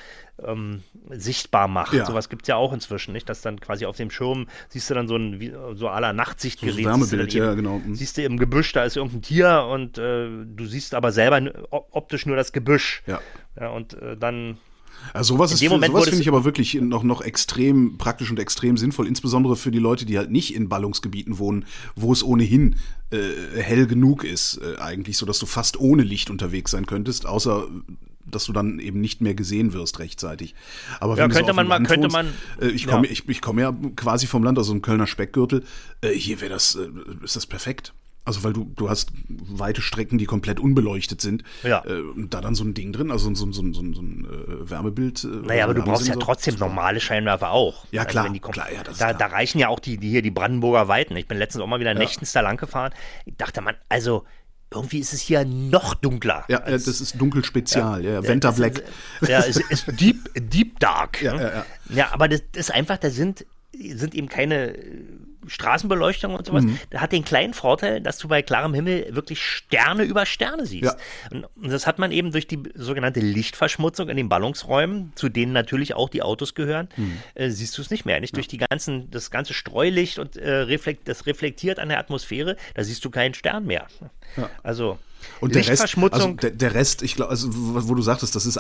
Speaker 4: sichtbar macht.
Speaker 3: Ja.
Speaker 4: Sowas gibt es ja auch inzwischen, nicht? Dass dann quasi auf dem Schirm siehst du dann so à la Nachtsichtgerät.
Speaker 3: So Wärmebild,
Speaker 4: siehst du dann
Speaker 3: ja, genau.
Speaker 4: Siehst du im Gebüsch, da ist irgendein Tier und du siehst aber selber optisch nur das Gebüsch.
Speaker 3: Ja.
Speaker 4: Ja, und dann
Speaker 3: Also sowas
Speaker 4: In dem Moment wurde
Speaker 3: finde
Speaker 4: es-
Speaker 3: ich aber wirklich noch extrem praktisch und extrem sinnvoll, insbesondere für die Leute, die halt nicht in Ballungsgebieten wohnen, wo es ohnehin hell genug ist, eigentlich, so dass du fast ohne Licht unterwegs sein könntest, außer dass du dann eben nicht mehr gesehen wirst rechtzeitig. Aber
Speaker 4: Ja,
Speaker 3: wenn du so
Speaker 4: könnte
Speaker 3: auf
Speaker 4: man
Speaker 3: dem
Speaker 4: mal-
Speaker 3: Land
Speaker 4: könnte
Speaker 3: wohnst,
Speaker 4: man-
Speaker 3: ich komme ja quasi vom Land, also im Kölner Speckgürtel, hier wäre das, ist das perfekt. Also weil du hast weite Strecken, die komplett unbeleuchtet sind.
Speaker 4: Ja.
Speaker 3: Und da dann so ein Ding drin, also so ein Wärmebild.
Speaker 4: Naja, aber du brauchst ja
Speaker 3: Wärmesensor.
Speaker 4: trotzdem normale Scheinwerfer auch.
Speaker 3: Ja, klar,
Speaker 4: wenn die
Speaker 3: klar, ja, das ist
Speaker 4: da
Speaker 3: klar.
Speaker 4: reichen ja auch die Brandenburger Weiten. Ich bin letztens auch mal wieder nächtens da lang gefahren. Ich dachte, also irgendwie ist es hier noch dunkler.
Speaker 3: Ja, das ist dunkel spezial, Venta
Speaker 4: Das
Speaker 3: Black.
Speaker 4: Ja, es ist deep dark.
Speaker 3: Ja,
Speaker 4: ne?
Speaker 3: ja, ja.
Speaker 4: Ja, aber das ist einfach, da sind eben keine Straßenbeleuchtung und sowas. Das hat den kleinen Vorteil, dass du bei klarem Himmel wirklich Sterne über Sterne siehst.
Speaker 3: Ja.
Speaker 4: Und das hat man eben durch die sogenannte Lichtverschmutzung in den Ballungsräumen, zu denen natürlich auch die Autos gehören, siehst du es nicht mehr. Nicht durch das ganze Streulicht und das reflektiert an der Atmosphäre, da siehst du keinen Stern mehr.
Speaker 3: Ja.
Speaker 4: Also
Speaker 3: Und der Rest,
Speaker 4: Lichtverschmutzung.
Speaker 3: also der Rest, ich glaube, also wo du sagtest, ist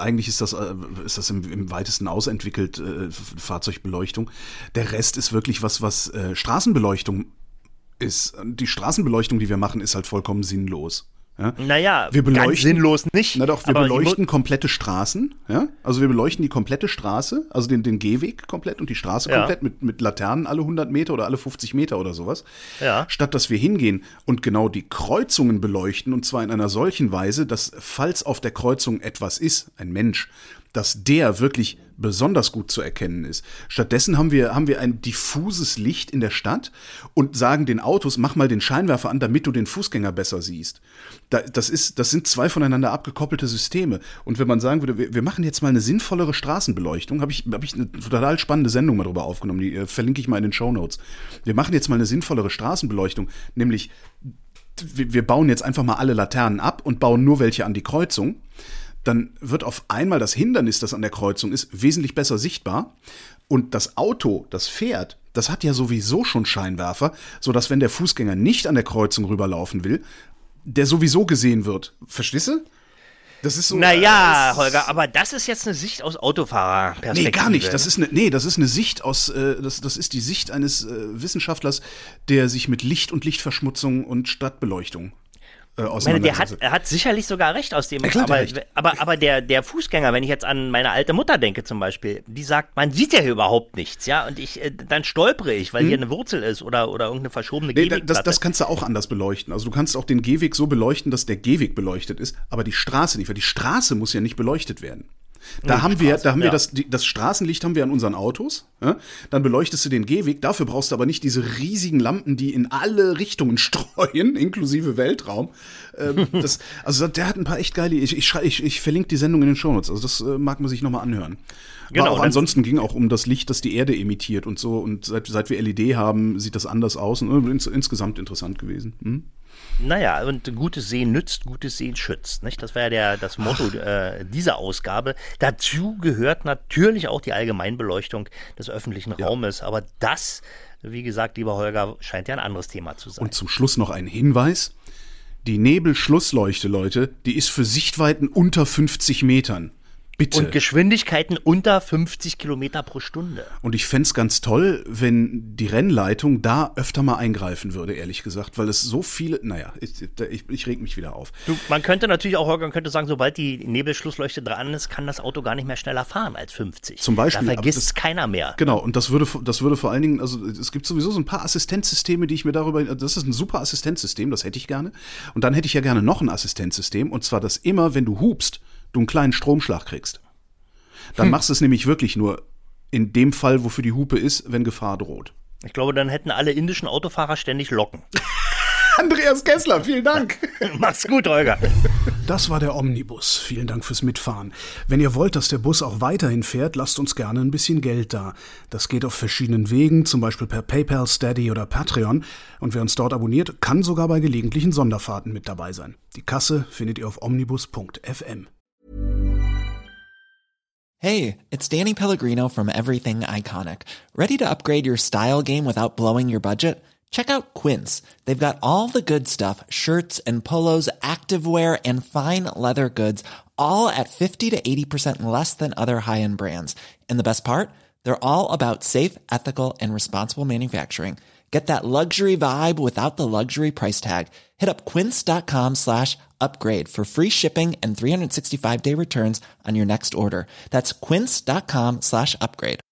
Speaker 3: das im weitesten ausentwickelt, Fahrzeugbeleuchtung. Der Rest ist wirklich was Straßenbeleuchtung ist. Die Straßenbeleuchtung, die wir machen, ist halt vollkommen sinnlos. Ja?
Speaker 4: Naja,
Speaker 3: Wir beleuchten,
Speaker 4: ganz sinnlos nicht.
Speaker 3: Na doch, wir
Speaker 4: aber
Speaker 3: beleuchten komplette Straßen. Ja? Also wir beleuchten die komplette Straße, also den Gehweg komplett und die Straße
Speaker 4: Ja.
Speaker 3: komplett mit Laternen alle 100 Meter oder alle 50 Meter oder sowas.
Speaker 4: Ja.
Speaker 3: Statt dass wir hingehen und genau die Kreuzungen beleuchten, und zwar in einer solchen Weise, dass, falls auf der Kreuzung etwas ist, ein Mensch, dass der wirklich besonders gut zu erkennen ist. Stattdessen haben wir ein diffuses Licht in der Stadt und sagen den Autos, mach mal den Scheinwerfer an, damit du den Fußgänger besser siehst. Das sind zwei voneinander abgekoppelte Systeme. Und wenn man sagen würde, wir machen jetzt mal eine sinnvollere Straßenbeleuchtung, habe ich eine total spannende Sendung mal drüber aufgenommen, die verlinke ich mal in den Shownotes. Wir machen jetzt mal eine sinnvollere Straßenbeleuchtung, nämlich wir bauen jetzt einfach mal alle Laternen ab und bauen nur welche an die Kreuzung. Dann wird auf einmal das Hindernis, das an der Kreuzung ist, wesentlich besser sichtbar. Und das Auto, das Pferd, das hat ja sowieso schon Scheinwerfer, sodass, wenn der Fußgänger nicht an der Kreuzung rüberlaufen will, der sowieso gesehen wird. Verstehst du? Das ist so.
Speaker 4: Naja, Holger, aber das ist jetzt eine Sicht aus Autofahrerperspektive.
Speaker 3: Nee, gar nicht. Das ist eine Sicht aus, das ist die Sicht eines Wissenschaftlers, der sich mit Licht und Lichtverschmutzung und Stadtbeleuchtung
Speaker 4: Ich meine,
Speaker 3: auseinandersetzt.
Speaker 4: er hat sicherlich sogar recht aus dem.
Speaker 3: Ja, klar, der hat recht.
Speaker 4: Aber der Fußgänger, wenn ich jetzt an meine alte Mutter denke zum Beispiel, die sagt, man sieht ja hier überhaupt nichts, ja, und dann stolpere ich, weil hier eine Wurzel ist oder irgendeine verschobene
Speaker 3: Nee,
Speaker 4: Gehwegplatte.
Speaker 3: das kannst du auch anders beleuchten. Also du kannst auch den Gehweg so beleuchten, dass der Gehweg beleuchtet ist, aber die Straße nicht, weil die Straße muss ja nicht beleuchtet werden. Da haben wir das Straßenlicht haben wir an unseren Autos. Ja? Dann beleuchtest du den Gehweg. Dafür brauchst du aber nicht diese riesigen Lampen, die in alle Richtungen streuen, inklusive Weltraum. Also der hat ein paar echt geile. Ich verlinke die Sendung in den Shownotes. Also das mag man sich nochmal anhören.
Speaker 4: Genau,
Speaker 3: aber auch ansonsten ging auch um das Licht, das die Erde emittiert und so. Und seit wir LED haben, sieht das anders aus. Und insgesamt interessant gewesen. Hm?
Speaker 4: Naja, und gutes Sehen nützt, gutes Sehen schützt. Nicht? Das wäre ja das Motto dieser Ausgabe. Dazu gehört natürlich auch die Allgemeinbeleuchtung des öffentlichen Raumes. Aber das, wie gesagt, lieber Holger, scheint ja ein anderes Thema zu sein.
Speaker 3: Und zum Schluss noch ein Hinweis. Die Nebelschlussleuchte, Leute, die ist für Sichtweiten unter 50 Metern. Bitte.
Speaker 4: Und Geschwindigkeiten unter 50 Kilometer pro Stunde.
Speaker 3: Und ich fände es ganz toll, wenn die Rennleitung da öfter mal eingreifen würde, ehrlich gesagt, weil es so viele, ich reg mich wieder auf.
Speaker 4: Man könnte natürlich auch, Holger, sagen, sobald die Nebelschlussleuchte dran ist, kann das Auto gar nicht mehr schneller fahren als 50.
Speaker 3: Zum Beispiel.
Speaker 4: Da vergisst es keiner mehr.
Speaker 3: Genau, und das würde vor allen Dingen, also es gibt sowieso so ein paar Assistenzsysteme, die ich mir das ist ein super Assistenzsystem, das hätte ich gerne. Und dann hätte ich ja gerne noch ein Assistenzsystem, und zwar, dass immer, wenn du hupst, du einen kleinen Stromschlag kriegst. Dann machst du es nämlich wirklich nur in dem Fall, wofür die Hupe ist, wenn Gefahr droht.
Speaker 4: Ich glaube, dann hätten alle indischen Autofahrer ständig Locken.
Speaker 3: Andreas Gessler, vielen Dank.
Speaker 4: Mach's gut, Holger.
Speaker 3: Das war der Omnibus. Vielen Dank fürs Mitfahren. Wenn ihr wollt, dass der Bus auch weiterhin fährt, lasst uns gerne ein bisschen Geld da. Das geht auf verschiedenen Wegen, zum Beispiel per PayPal, Steady oder Patreon. Und wer uns dort abonniert, kann sogar bei gelegentlichen Sonderfahrten mit dabei sein. Die Kasse findet ihr auf omnibus.fm.
Speaker 2: Hey, it's Danny Pellegrino from Everything Iconic. Ready to upgrade your style game without blowing your budget? Check out Quince. They've got all the good stuff, shirts and polos, activewear, and fine leather goods, all at 50 to 80% less than other high-end brands. And the best part? They're all about safe, ethical, and responsible manufacturing. Get that luxury vibe without the luxury price tag. Hit up quince.com/upgrade for free shipping and 365-day returns on your next order. That's quince.com/upgrade.